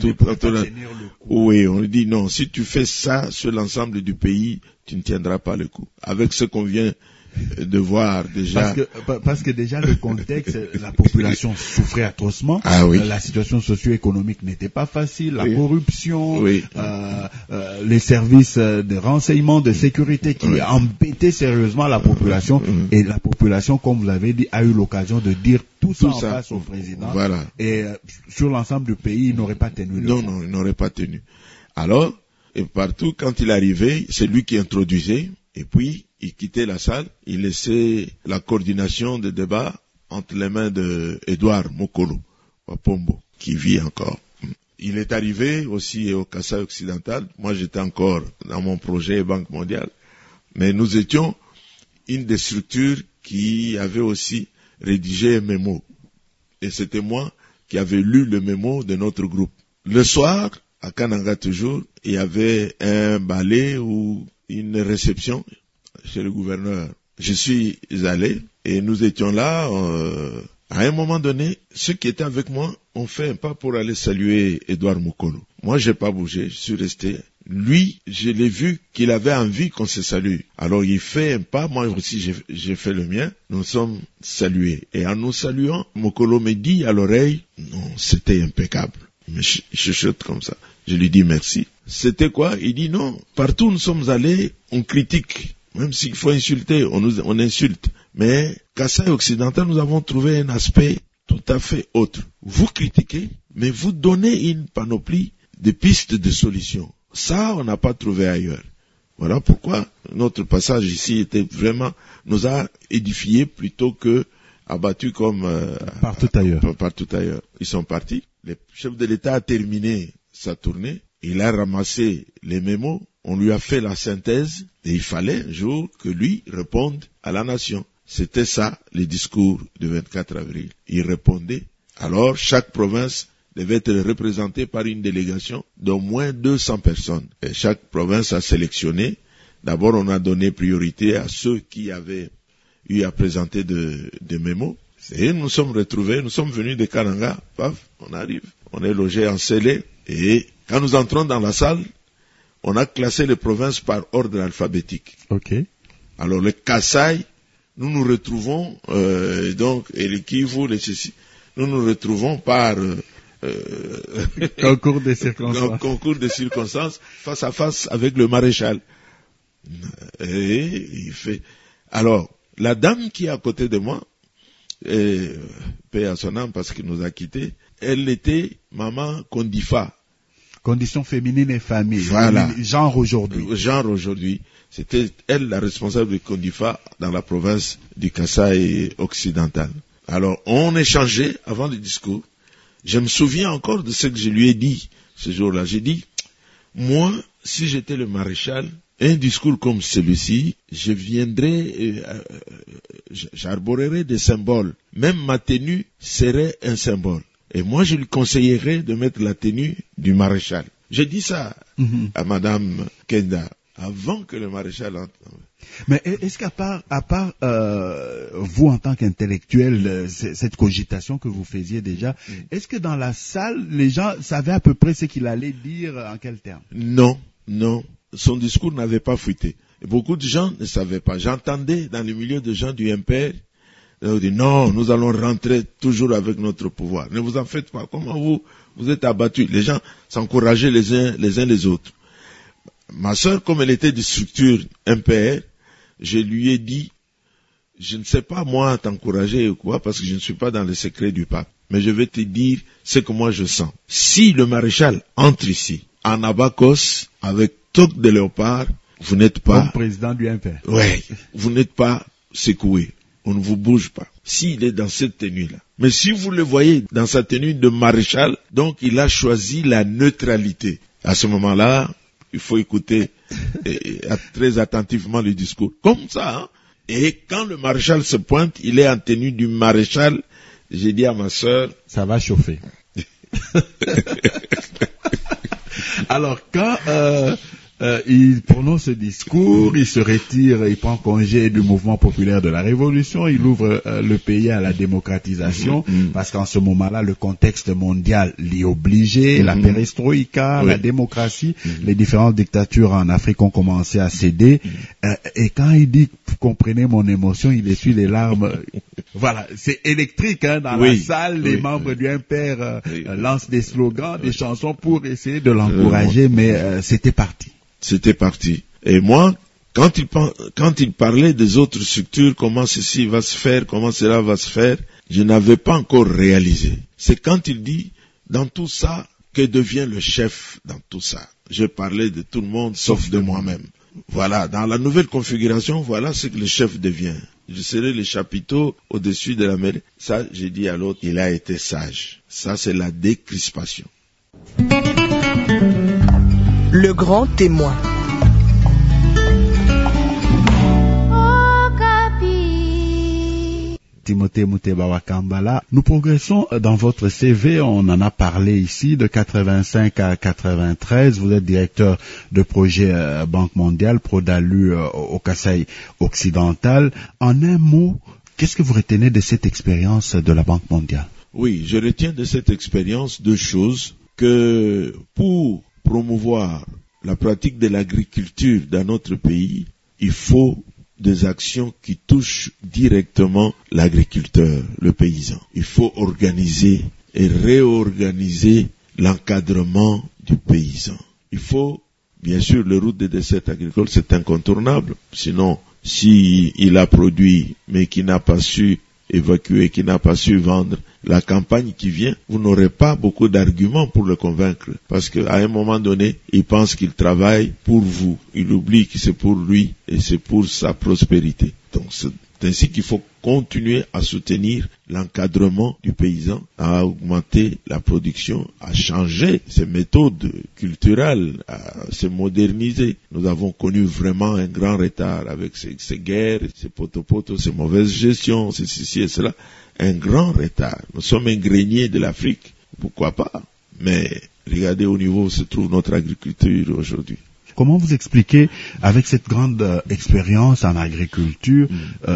oui, on lui dit non, si tu fais ça sur l'ensemble du pays, tu ne tiendras pas le coup. Avec ce qu'on vient de voir déjà.
Parce que déjà le contexte, la population souffrait atrocement.
Ah oui.
La situation socio-économique n'était pas facile, la corruption, les services de renseignement, de sécurité qui embêtaient sérieusement la population. Et la population, comme vous l'avez dit, a eu l'occasion de dire tout ça en face au président.
Voilà.
Et sur l'ensemble du pays, il n'aurait pas tenu le coup.
Non, il n'aurait pas tenu. Alors, et partout, quand il arrivait, c'est lui qui introduisait, et puis il quittait la salle, il laissait la coordination des débats entre les mains de Edouard Mokolo, Wapombo, qui vit encore. Il est arrivé aussi au Kasaï occidental, moi j'étais encore dans mon projet Banque mondiale, mais nous étions une des structures qui avait aussi rédigé un mémo, et c'était moi qui avais lu le mémo de notre groupe. Le soir, à Kananga toujours, il y avait un ballet ou une réception chez le gouverneur. Je suis allé et nous étions là. À un moment donné, ceux qui étaient avec moi ont fait un pas pour aller saluer Edouard Mokolo. Moi, j'ai pas bougé, je suis resté. Lui, je l'ai vu qu'il avait envie qu'on se salue. Alors il fait un pas, moi aussi j'ai fait le mien. Nous sommes salués. Et en nous saluant, Mokolo me dit à l'oreille, non, c'était impeccable. Il me chuchote comme ça. Je lui dis merci. C'était quoi? Il dit non. Partout où nous sommes allés, on critique. Même s'il faut insulter, on insulte. Mais Kasaï occidental, nous avons trouvé un aspect tout à fait autre. Vous critiquez, mais vous donnez une panoplie de pistes de solutions. Ça, on n'a pas trouvé ailleurs. Voilà pourquoi notre passage ici était vraiment, nous a édifié plutôt que abattu comme
partout
ailleurs. Ils sont partis. Le chef de l'État a terminé sa tournée. Il a ramassé les mémos. On lui a fait la synthèse. Et il fallait un jour que lui réponde à la nation. C'était ça, le discours du 24 avril. Il répondait. Alors, chaque province devait être représentée par une délégation d'au moins 200 personnes. Et chaque province a sélectionné. D'abord, on a donné priorité à ceux qui avaient eu à présenter des mémos. Et nous sommes retrouvés, nous sommes venus de Kananga, paf, on arrive, on est logé en scellé, et quand nous entrons dans la salle, on a classé les provinces par ordre alphabétique.
Ok.
Alors le Kasaï, nous nous retrouvons, donc, et le Kivu, nous nous retrouvons par
concours de circonstances.
Concours de circonstances, face à face avec le maréchal. Et il fait, alors, la dame qui est à côté de moi, paix à son âme parce qu'il nous a quittés, elle était maman Kondifa.
Condition féminine et famille.
Voilà.
Genre aujourd'hui.
C'était elle la responsable de Kondifa dans la province du Kasaï occidental. Alors, on échangeait avant le discours. Je me souviens encore de ce que je lui ai dit ce jour-là. J'ai dit, moi, si j'étais le maréchal, un discours comme celui-ci, je viendrai, j'arborerai des symboles. Même ma tenue serait un symbole. Et moi, je lui conseillerais de mettre la tenue du maréchal. J'ai dit ça à Madame Kenda avant que le maréchal entre.
Mais est-ce qu'à part vous en tant qu'intellectuel, cette cogitation que vous faisiez déjà, est-ce que dans la salle, les gens savaient à peu près ce qu'il allait dire en quels termes? Non.
Son discours n'avait pas fuité. Beaucoup de gens ne savaient pas. J'entendais dans le milieu de gens du MPR, ils disaient non, nous allons rentrer toujours avec notre pouvoir. Ne vous en faites pas. Comment vous êtes abattus? Les gens s'encourageaient les uns les autres. Ma sœur, comme elle était de structure MPR, je lui ai dit, je ne sais pas moi t'encourager ou quoi, parce que je ne suis pas dans le secret du pape. Mais je vais te dire ce que moi je sens. Si le maréchal entre ici, en abacos, avec toque de léopard, vous n'êtes pas...
Comme président du MPR.
Oui, vous n'êtes pas secoué. On ne vous bouge pas. S'il est dans cette tenue-là. Mais si vous le voyez dans sa tenue de maréchal, donc il a choisi la neutralité. À ce moment-là, il faut écouter très attentivement le discours. Comme ça, hein? Et quand le maréchal se pointe, il est en tenue du maréchal. J'ai dit à ma sœur...
Ça va chauffer. Alors, quand il prononce ce discours, il se retire, il prend congé du mouvement populaire de la Révolution, il ouvre le pays à la démocratisation, parce qu'en ce moment-là, le contexte mondial l'y obligeait, la perestroïka, la démocratie, les différentes dictatures en Afrique ont commencé à céder, et quand il dit « comprenez mon émotion », il essuie les larmes. Voilà, c'est électrique hein, dans la salle, les membres du MPR lancent des slogans, des chansons pour essayer de l'encourager, mais c'était parti.
C'était parti. Et moi, quand il parlait des autres structures, comment ceci va se faire, comment cela va se faire, je n'avais pas encore réalisé. C'est quand il dit, dans tout ça, que devient le chef dans tout ça. Je parlais de tout le monde, sauf de moi-même. Voilà, dans la nouvelle configuration, voilà ce que le chef devient. Je serai le chapiteau au-dessus de la mêlée. Ça, j'ai dit à l'autre, il a été sage. Ça, c'est la décrispation.
Le grand témoin.
Timothée Mutebawa Kambala, nous progressons dans votre CV, on en a parlé ici, de 85 à 93, vous êtes directeur de projet Banque mondiale, Prodalu au Kasaï occidental. En un mot, qu'est-ce que vous retenez de cette expérience de la Banque mondiale?
Oui, je retiens de cette expérience deux choses, que pour promouvoir la pratique de l'agriculture dans notre pays, il faut des actions qui touchent directement l'agriculteur, le paysan. Il faut organiser et réorganiser l'encadrement du paysan. Il faut, bien sûr, le route des desserts agricoles, c'est incontournable. Sinon, s'il a produit, mais qui n'a pas su évacuer, qui n'a pas su vendre, la campagne qui vient, vous n'aurez pas beaucoup d'arguments pour le convaincre. Parce qu'à un moment donné, il pense qu'il travaille pour vous. Il oublie que c'est pour lui et c'est pour sa prospérité. Donc c'est ainsi qu'il faut continuer à soutenir l'encadrement du paysan, à augmenter la production, à changer ses méthodes culturelles, à se moderniser. Nous avons connu vraiment un grand retard avec ces guerres, ces potopotos, ces mauvaises gestions, ces ceci et cela. Un grand retard. Nous sommes un grenier de l'Afrique. Pourquoi pas? Mais regardez au niveau où se trouve notre agriculture aujourd'hui.
Comment vous expliquez, avec cette grande expérience en agriculture,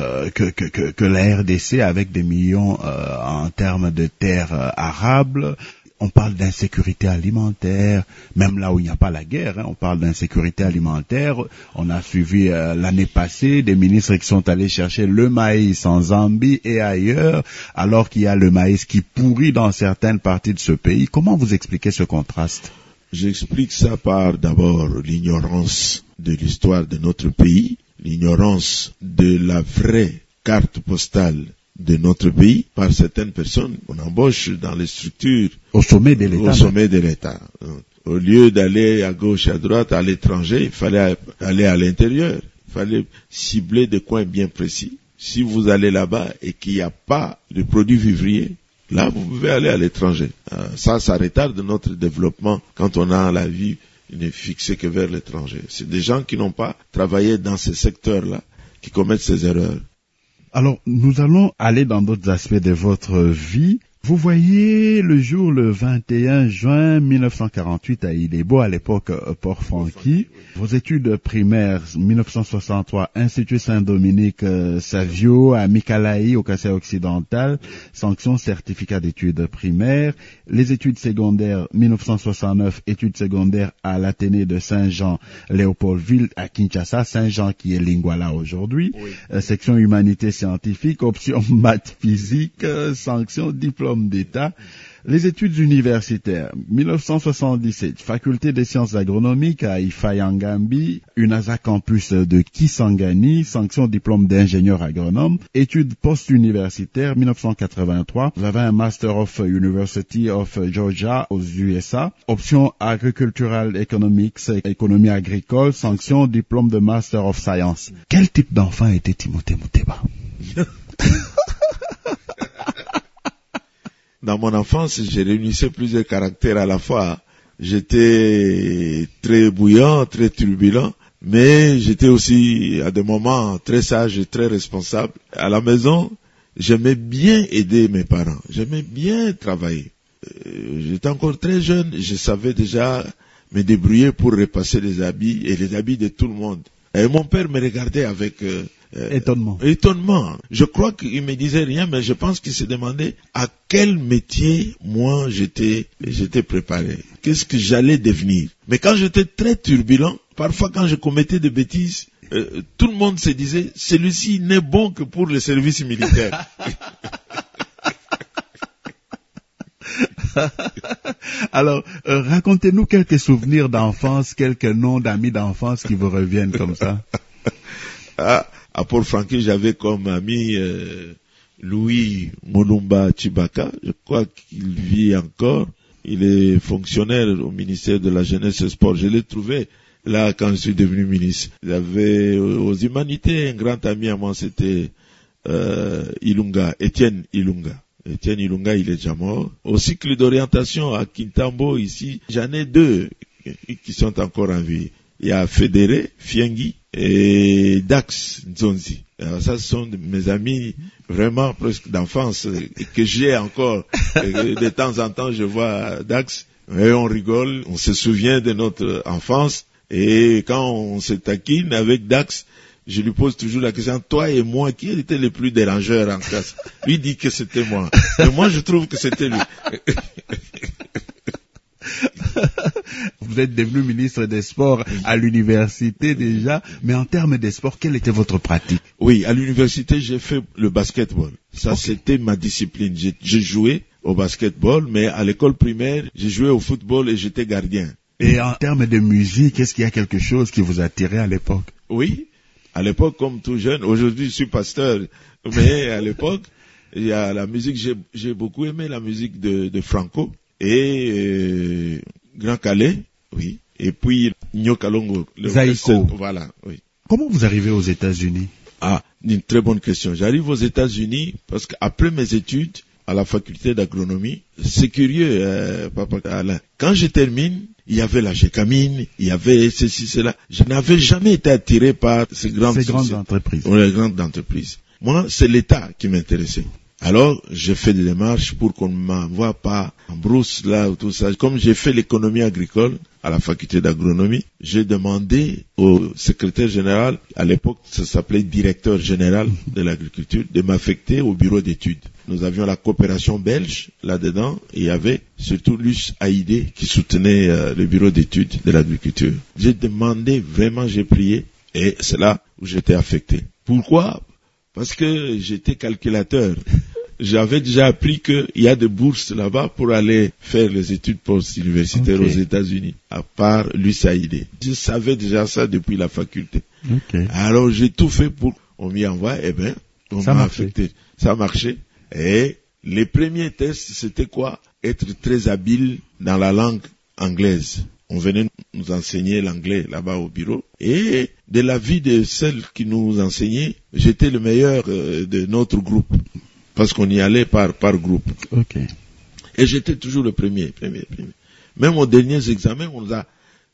que la RDC, avec des millions en termes de terres arables, on parle d'insécurité alimentaire, même là où il n'y a pas la guerre, hein, on parle d'insécurité alimentaire. On a suivi l'année passée des ministres qui sont allés chercher le maïs en Zambie et ailleurs, alors qu'il y a le maïs qui pourrit dans certaines parties de ce pays. Comment vous expliquez ce contraste?
J'explique ça par d'abord l'ignorance de l'histoire de notre pays, l'ignorance de la vraie carte postale de notre pays par certaines personnes qu'on embauche dans les structures
au sommet de l'État.
Au sommet de l'État. Au lieu d'aller à gauche, à droite, à l'étranger, il fallait aller à l'intérieur. Il fallait cibler des coins bien précis. Si vous allez là-bas et qu'il n'y a pas de produits vivriers, là, vous pouvez aller à l'étranger. Ça retarde notre développement quand on a la vie il n'est fixé que vers l'étranger. C'est des gens qui n'ont pas travaillé dans ces secteurs-là qui commettent ces erreurs.
Alors, nous allons aller dans d'autres aspects de votre vie. Vous voyez le jour le 21 juin 1948 à Ilebo, à l'époque Port-Franqui. Vos études primaires, 1963, Institut Saint-Dominique Savio à Mikalaï, au Kassai occidental, sanction certificat d'études primaires. Les études secondaires, 1969, études secondaires à l'Athénée de Saint-Jean, Léopoldville à Kinshasa, Saint-Jean qui est Lingwala aujourd'hui. Oui. Section humanité scientifique, option maths physique, sanction diplôme d'État. Les études universitaires, 1977, faculté des sciences agronomiques à Ifayangambi, UNASA campus de Kisangani, sanction diplôme d'ingénieur agronome. Études post-universitaires, 1983, vous avez un Master of University of Georgia aux USA, option agricultural economics, économie agricole, sanction diplôme de Master of Science. Quel type d'enfant était Timothée Mouteba?
Dans mon enfance, j'ai réunissé plusieurs caractères à la fois. J'étais très bouillant, très turbulent, mais j'étais aussi à des moments très sage et très responsable. À la maison, j'aimais bien aider mes parents, j'aimais bien travailler. J'étais encore très jeune, je savais déjà me débrouiller pour repasser les habits et les habits de tout le monde. Et mon père me regardait avec étonnement. Je crois qu'il me disait rien, mais je pense qu'il se demandait à quel métier moi j'étais préparé. Qu'est-ce que j'allais devenir. Mais quand j'étais très turbulent, parfois quand je commettais des bêtises, tout le monde se disait, celui-ci n'est bon que pour le service militaire.
Alors, racontez-nous quelques souvenirs d'enfance, quelques noms d'amis d'enfance qui vous reviennent comme ça.
À Port-Franqui, j'avais comme ami Louis Molumba Chibaka. Je crois qu'il vit encore. Il est fonctionnaire au ministère de la Jeunesse et Sport. Je l'ai trouvé là quand je suis devenu ministre. J'avais aux humanités un grand ami à moi, c'était Étienne Ilunga. Étienne Ilunga, il est déjà mort. Au cycle d'orientation à Kintambo, ici, j'en ai deux qui sont encore en vie. Il y a Fédéré, Fiengi et Dax Nzonzi. Alors ça, ce sont mes amis vraiment presque d'enfance que j'ai encore. De temps en temps, je vois Dax et on rigole, on se souvient de notre enfance. Et quand on se taquine avec Dax, je lui pose toujours la question, toi et moi, qui était le plus dérangeur en classe? Lui dit que c'était moi. Mais moi, je trouve que c'était lui.
Vous êtes devenu ministre des Sports à l'université déjà, mais en termes des sports, quelle était votre pratique?
Oui, à l'université, j'ai fait le basketball. Ça, c'était ma discipline. J'ai joué au basketball, mais à l'école primaire, j'ai joué au football et j'étais gardien.
Et en termes de musique, est-ce qu'il y a quelque chose qui vous attirait à l'époque?
Oui. À l'époque, comme tout jeune, aujourd'hui je suis pasteur, mais à l'époque, il y a la musique, j'ai beaucoup aimé la musique de Franco et Grand Calais, oui, et puis Nyokalongo.
Zaïko.
Voilà, oui.
Comment vous arrivez aux États-Unis?
Une très bonne question. J'arrive aux États-Unis parce qu'après mes études à la faculté d'agronomie, c'est curieux, Papa Alain. Quand je termine, il y avait la Gécamine, il y avait ceci, cela. Je n'avais jamais été attiré par ces grandes
entreprises.
Les grandes entreprises. Moi, c'est l'État qui m'intéressait. Alors, j'ai fait des démarches pour qu'on ne m'envoie pas en brousse, là, ou tout ça. Comme j'ai fait l'économie agricole à la faculté d'agronomie, j'ai demandé au secrétaire général, à l'époque, ça s'appelait directeur général de l'agriculture, de m'affecter au bureau d'études. Nous avions la coopération belge là-dedans, et il y avait surtout Luce Haïdé qui soutenait le bureau d'études de l'agriculture. J'ai demandé, vraiment, j'ai prié, et c'est là où j'étais affecté. Pourquoi? Parce que j'étais calculateur. J'avais déjà appris qu'il y a des bourses là-bas pour aller faire les études post-universitaires aux États-Unis, à part l'USAID. Je savais déjà ça depuis la faculté. Alors j'ai tout fait pour qu'on m'y envoie, on m'a affecté. Ça a marché. Et les premiers tests, c'était quoi? Être très habile dans la langue anglaise. On venait nous enseigner l'anglais là-bas au bureau. Et de la vie de celles qui nous enseignaient, j'étais le meilleur de notre groupe. Parce qu'on y allait par groupe. Et j'étais toujours le premier. Même aux derniers examens, on nous a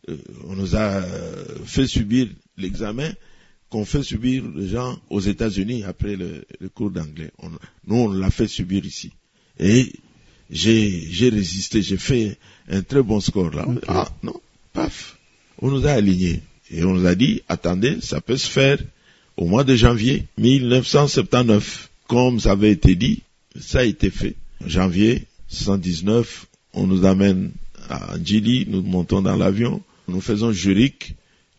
on nous a fait subir l'examen qu'on fait subir les gens aux États-Unis après le cours d'anglais. Nous, on l'a fait subir ici. Et j'ai résisté, j'ai fait un très bon score là. Okay. Ah non, paf, on nous a alignés. Et on nous a dit, attendez, ça peut se faire au mois de janvier 1979. Comme ça avait été dit, ça a été fait. Janvier 1979, on nous amène à Djili, nous montons dans l'avion, nous faisons Zurich,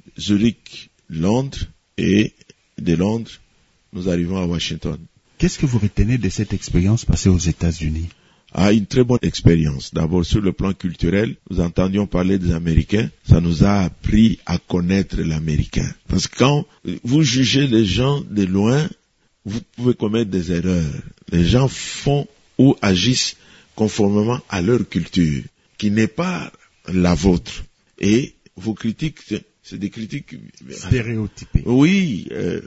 Londres, et de Londres, nous arrivons à Washington.
Qu'est-ce que vous retenez de cette expérience passée aux États-Unis?
Une très bonne expérience. D'abord, sur le plan culturel, nous entendions parler des Américains. Ça nous a appris à connaître l'Américain. Parce que quand vous jugez les gens de loin, vous pouvez commettre des erreurs. Les gens font ou agissent conformément à leur culture, qui n'est pas la vôtre. Et vos critiques, c'est des critiques
stéréotypées.
Oui,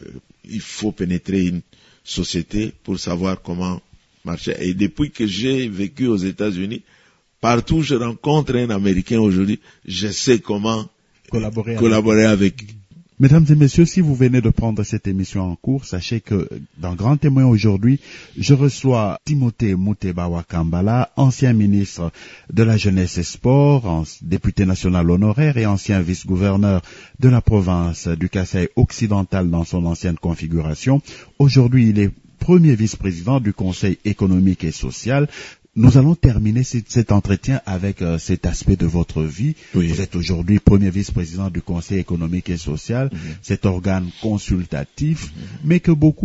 il faut pénétrer une société pour savoir comment marcher. Et depuis que j'ai vécu aux États-Unis, partout où je rencontre un Américain aujourd'hui, je sais comment collaborer avec.
Mesdames et messieurs, si vous venez de prendre cette émission en cours, sachez que dans Grand Témoin aujourd'hui, je reçois Timothée Mutebawa Kambala, ancien ministre de la Jeunesse et Sport, député national honoraire et ancien vice-gouverneur de la province du Kasaï occidental dans son ancienne configuration. Aujourd'hui, il est premier vice-président du Conseil économique et social. Nous allons terminer cet entretien avec cet aspect de votre vie. Oui. Vous êtes aujourd'hui premier vice-président du Conseil économique et social, cet organe consultatif, mais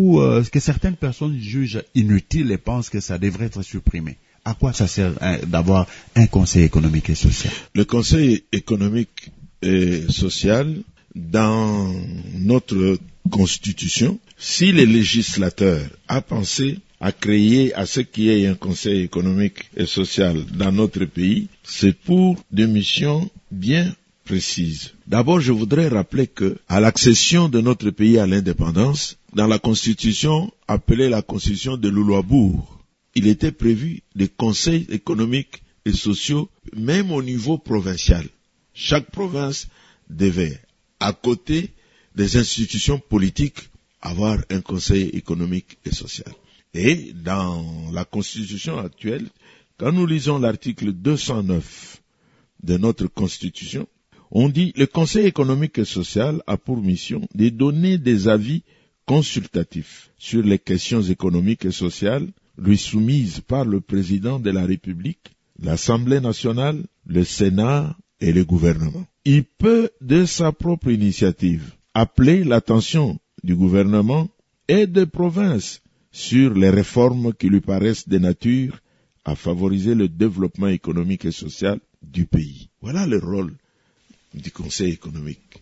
que certaines personnes jugent inutile et pensent que ça devrait être supprimé. À quoi ça sert d'avoir un Conseil économique et social?
Le Conseil économique et social, dans notre Constitution, si le législateur a pensé à créer à ce qu'il y ait un Conseil économique et social dans notre pays, c'est pour des missions bien précises. D'abord, je voudrais rappeler que, à l'accession de notre pays à l'indépendance, dans la Constitution appelée la Constitution de Louloabourg, il était prévu des conseils économiques et sociaux, même au niveau provincial. Chaque province devait, à côté des institutions politiques, avoir un Conseil économique et social. Et dans la Constitution actuelle, quand nous lisons l'article 209 de notre Constitution, on dit « Le Conseil économique et social a pour mission de donner des avis consultatifs sur les questions économiques et sociales lui soumises par le Président de la République, l'Assemblée nationale, le Sénat et le gouvernement. Il peut, de sa propre initiative, appeler l'attention du gouvernement et des provinces sur les réformes qui lui paraissent de nature à favoriser le développement économique et social du pays. » Voilà le rôle du Conseil économique.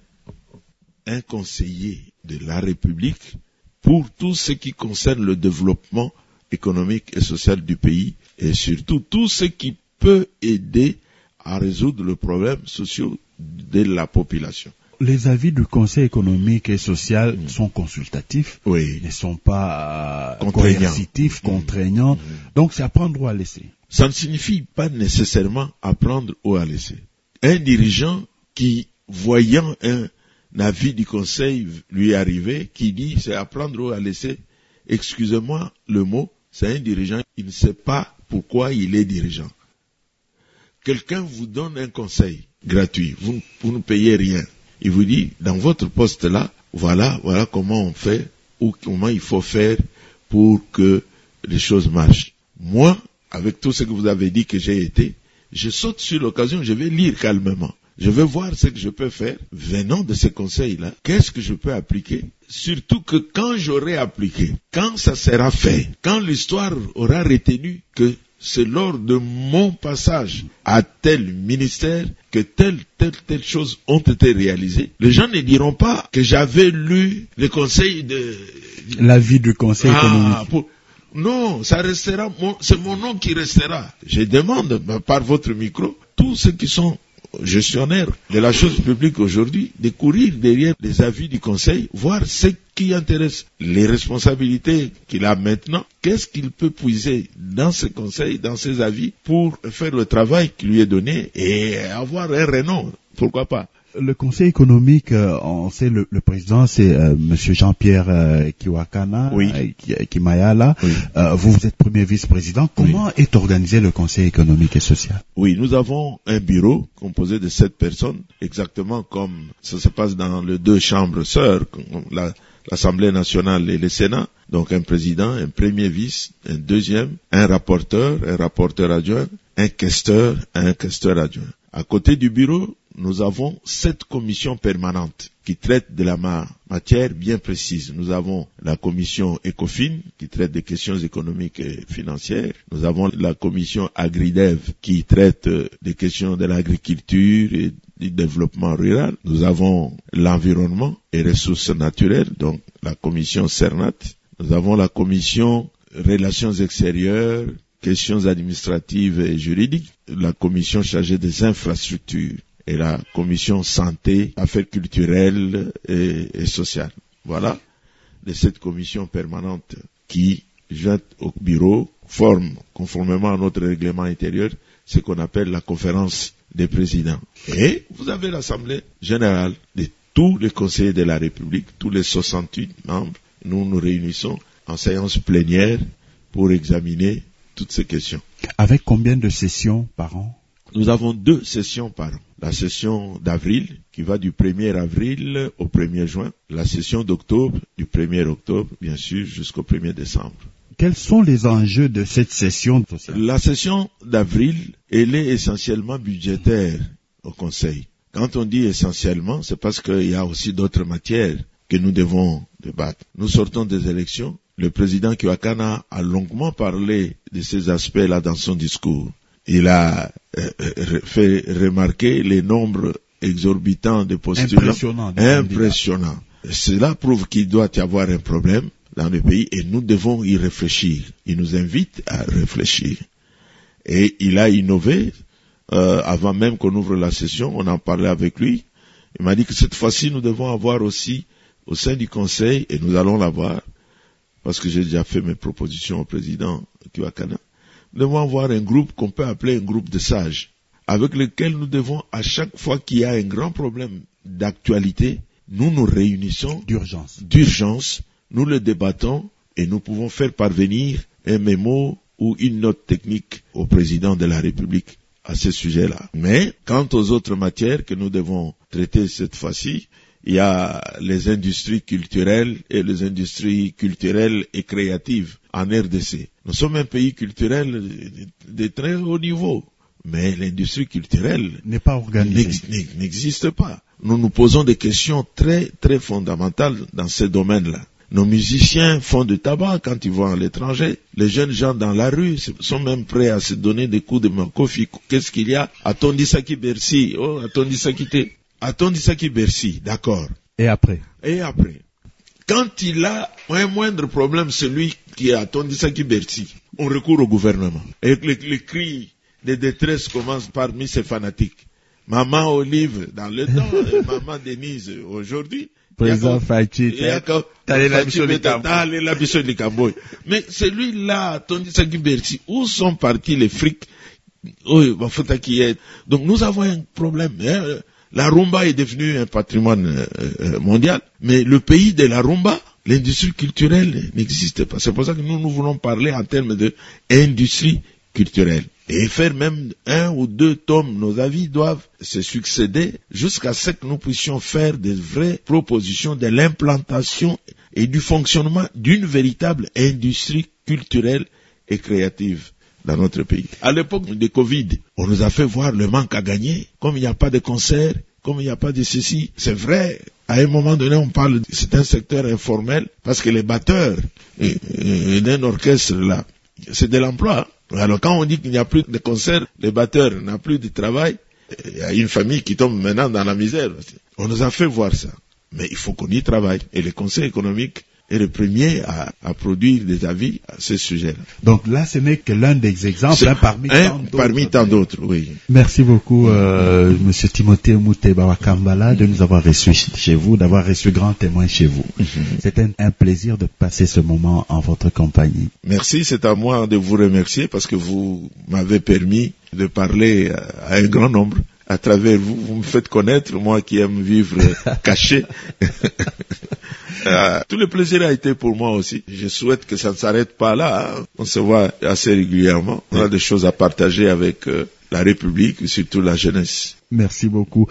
Un conseiller de la République pour tout ce qui concerne le développement économique et social du pays et surtout tout ce qui peut aider à résoudre le problème social de la population.
Les avis du Conseil économique et social sont consultatifs,
oui,
ne sont pas coercitifs, contraignants. Donc c'est à prendre ou à laisser.
Ça ne signifie pas nécessairement à prendre ou à laisser. Un dirigeant qui, voyant un avis du Conseil lui arriver, qui dit c'est à prendre ou à laisser, excusez-moi le mot, c'est un dirigeant, il ne sait pas pourquoi il est dirigeant. Quelqu'un vous donne un conseil gratuit, vous ne payez rien. Il vous dit, dans votre poste là, voilà comment on fait, ou comment il faut faire pour que les choses marchent. Moi, avec tout ce que vous avez dit que j'ai été, je saute sur l'occasion, je vais lire calmement. Je vais voir ce que je peux faire, venant de ces conseils-là. Qu'est-ce que je peux appliquer? Surtout que quand j'aurai appliqué, quand ça sera fait, quand l'histoire aura retenu que c'est lors de mon passage à tel ministère que telle chose ont été réalisées. Les gens ne diront pas que j'avais lu le conseil de...
L'avis du Conseil économique.
Non, ça restera, c'est mon nom qui restera. Je demande par votre micro, tous ceux qui sont gestionnaires de la chose publique aujourd'hui, de courir derrière les avis du Conseil, voir ce qui intéresse les responsabilités qu'il a maintenant, qu'est-ce qu'il peut puiser dans ce Conseil, dans ses avis, pour faire le travail qui lui est donné et avoir un renom Pourquoi pas?
Le Conseil économique, on sait le président, c'est Monsieur Jean-Pierre Kiwakana,
oui.
Kimayala.
Oui.
Vous êtes premier vice-président. Comment est organisé le Conseil économique et social?
Oui, nous avons un bureau composé de 7 personnes, exactement comme ça se passe dans les 2 chambres sœurs, l'Assemblée nationale et le Sénat. Donc un président, un premier vice, un deuxième, un rapporteur adjoint, un questeur adjoint. À côté du bureau, nous avons 7 commissions permanentes qui traitent de la matière bien précise. Nous avons la commission ECOFIN qui traite des questions économiques et financières. Nous avons la commission AgriDev qui traite des questions de l'agriculture et du développement rural. Nous avons l'environnement et ressources naturelles, donc la commission CERNAT. Nous avons la commission relations extérieures, questions administratives et juridiques, la commission chargée des infrastructures et la commission santé, affaires culturelles et sociales. Voilà les 7 commissions permanentes qui, jointes au bureau, forment, conformément à notre règlement intérieur, ce qu'on appelle la conférence des présidents. Et vous avez l'Assemblée générale de tous les conseillers de la République, tous les 68 membres. Nous nous réunissons en séance plénière pour examiner toutes ces questions.
Avec combien de sessions par an?
Nous avons 2 sessions par an. La session d'avril, qui va du 1er avril au 1er juin. La session d'octobre, du 1er octobre, bien sûr, jusqu'au 1er décembre.
Quels sont les enjeux de cette session?
La session d'avril, elle est essentiellement budgétaire au Conseil. Quand on dit essentiellement, c'est parce qu'il y a aussi d'autres matières que nous devons débattre. Nous sortons des élections. Le président Kiwakana a longuement parlé de ces aspects-là dans son discours. Il a fait remarquer les nombres exorbitants de postulants. Impressionnant. Cela prouve qu'il doit y avoir un problème dans le pays et nous devons y réfléchir. Il nous invite à réfléchir. Et il a innové, avant même qu'on ouvre la session, on en parlait avec lui. Il m'a dit que cette fois-ci, nous devons avoir aussi, au sein du Conseil, et nous allons l'avoir, parce que j'ai déjà fait mes propositions au président Kiwakana, nous devons avoir un groupe qu'on peut appeler un groupe de sages, avec lequel nous devons, à chaque fois qu'il y a un grand problème d'actualité, nous nous réunissons d'urgence, nous le débattons et nous pouvons faire parvenir un mémo ou une note technique au président de la République à ce sujet-là. Mais quant aux autres matières que nous devons traiter cette fois-ci, il y a les industries culturelles et les industries culturelles et créatives en RDC. Nous sommes un pays culturel de très haut niveau, mais l'industrie culturelle
n'est pas organisée,
n'existe pas. Nous nous posons des questions très très fondamentales dans ce domaine-là. Nos musiciens font du tabac quand ils vont à l'étranger. Les jeunes gens dans la rue sont même prêts à se donner des coups de makofi. Qu'est-ce qu'il y a? Atondisaki Bercy. Oh, Atondisaki Bercy, d'accord.
Et après?
Quand il a un moindre problème, celui qui est Atondisaki Bercy, on recourt au gouvernement. Et les cris de détresse commencent parmi ces fanatiques. Maman Olive dans le temps, et Maman Denise aujourd'hui.
Président Fachi,
mais celui-là, Atondisaki Bercy, où sont partis les frics? Donc nous avons un problème. La rumba est devenue un patrimoine mondial, mais le pays de la rumba, l'industrie culturelle n'existe pas. C'est pour ça que nous voulons parler en termes d'industrie culturelle. Et faire même 1 ou 2 tomes, nos avis doivent se succéder jusqu'à ce que nous puissions faire des vraies propositions de l'implantation et du fonctionnement d'une véritable industrie culturelle et créative dans notre pays. À l'époque de Covid, on nous a fait voir le manque à gagner. Comme il n'y a pas de concert, comme il n'y a pas de ceci, c'est vrai. À un moment donné, on parle, c'est un secteur informel, parce que les batteurs d'un orchestre là, c'est de l'emploi. Alors quand on dit qu'il n'y a plus de concert, les batteurs n'ont plus de travail, il y a une famille qui tombe maintenant dans la misère. On nous a fait voir ça. Mais il faut qu'on y travaille. Et le Conseil économique est le premier à produire des avis à ce sujet-là.
Donc là, ce n'est que l'un des exemples
parmi tant d'autres, oui.
Merci beaucoup, Monsieur Timothée Mutebawa Kambala, de nous avoir reçus chez vous, d'avoir reçu Grand Témoin chez vous. C'était un plaisir de passer ce moment en votre compagnie.
Merci, c'est à moi de vous remercier parce que vous m'avez permis de parler à un grand nombre, à travers vous. Vous me faites connaître, moi qui aime vivre caché. Tout le plaisir a été pour moi aussi. Je souhaite que ça ne s'arrête pas là. Hein. On se voit assez régulièrement. On a des choses à partager avec la République, surtout la jeunesse.
Merci beaucoup.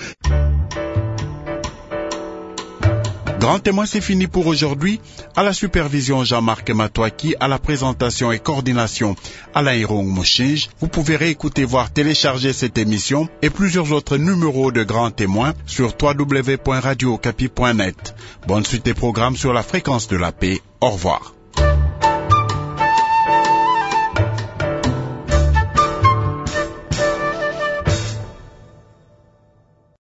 Grand Témoin, c'est fini pour aujourd'hui. À la supervision, Jean-Marc Matouaki, à la présentation et coordination, Alain Irung Mouchige. Vous pouvez réécouter, voire télécharger cette émission et plusieurs autres numéros de Grand Témoin sur www.radiocapi.net. Bonne suite des programmes sur la fréquence de la paix. Au revoir.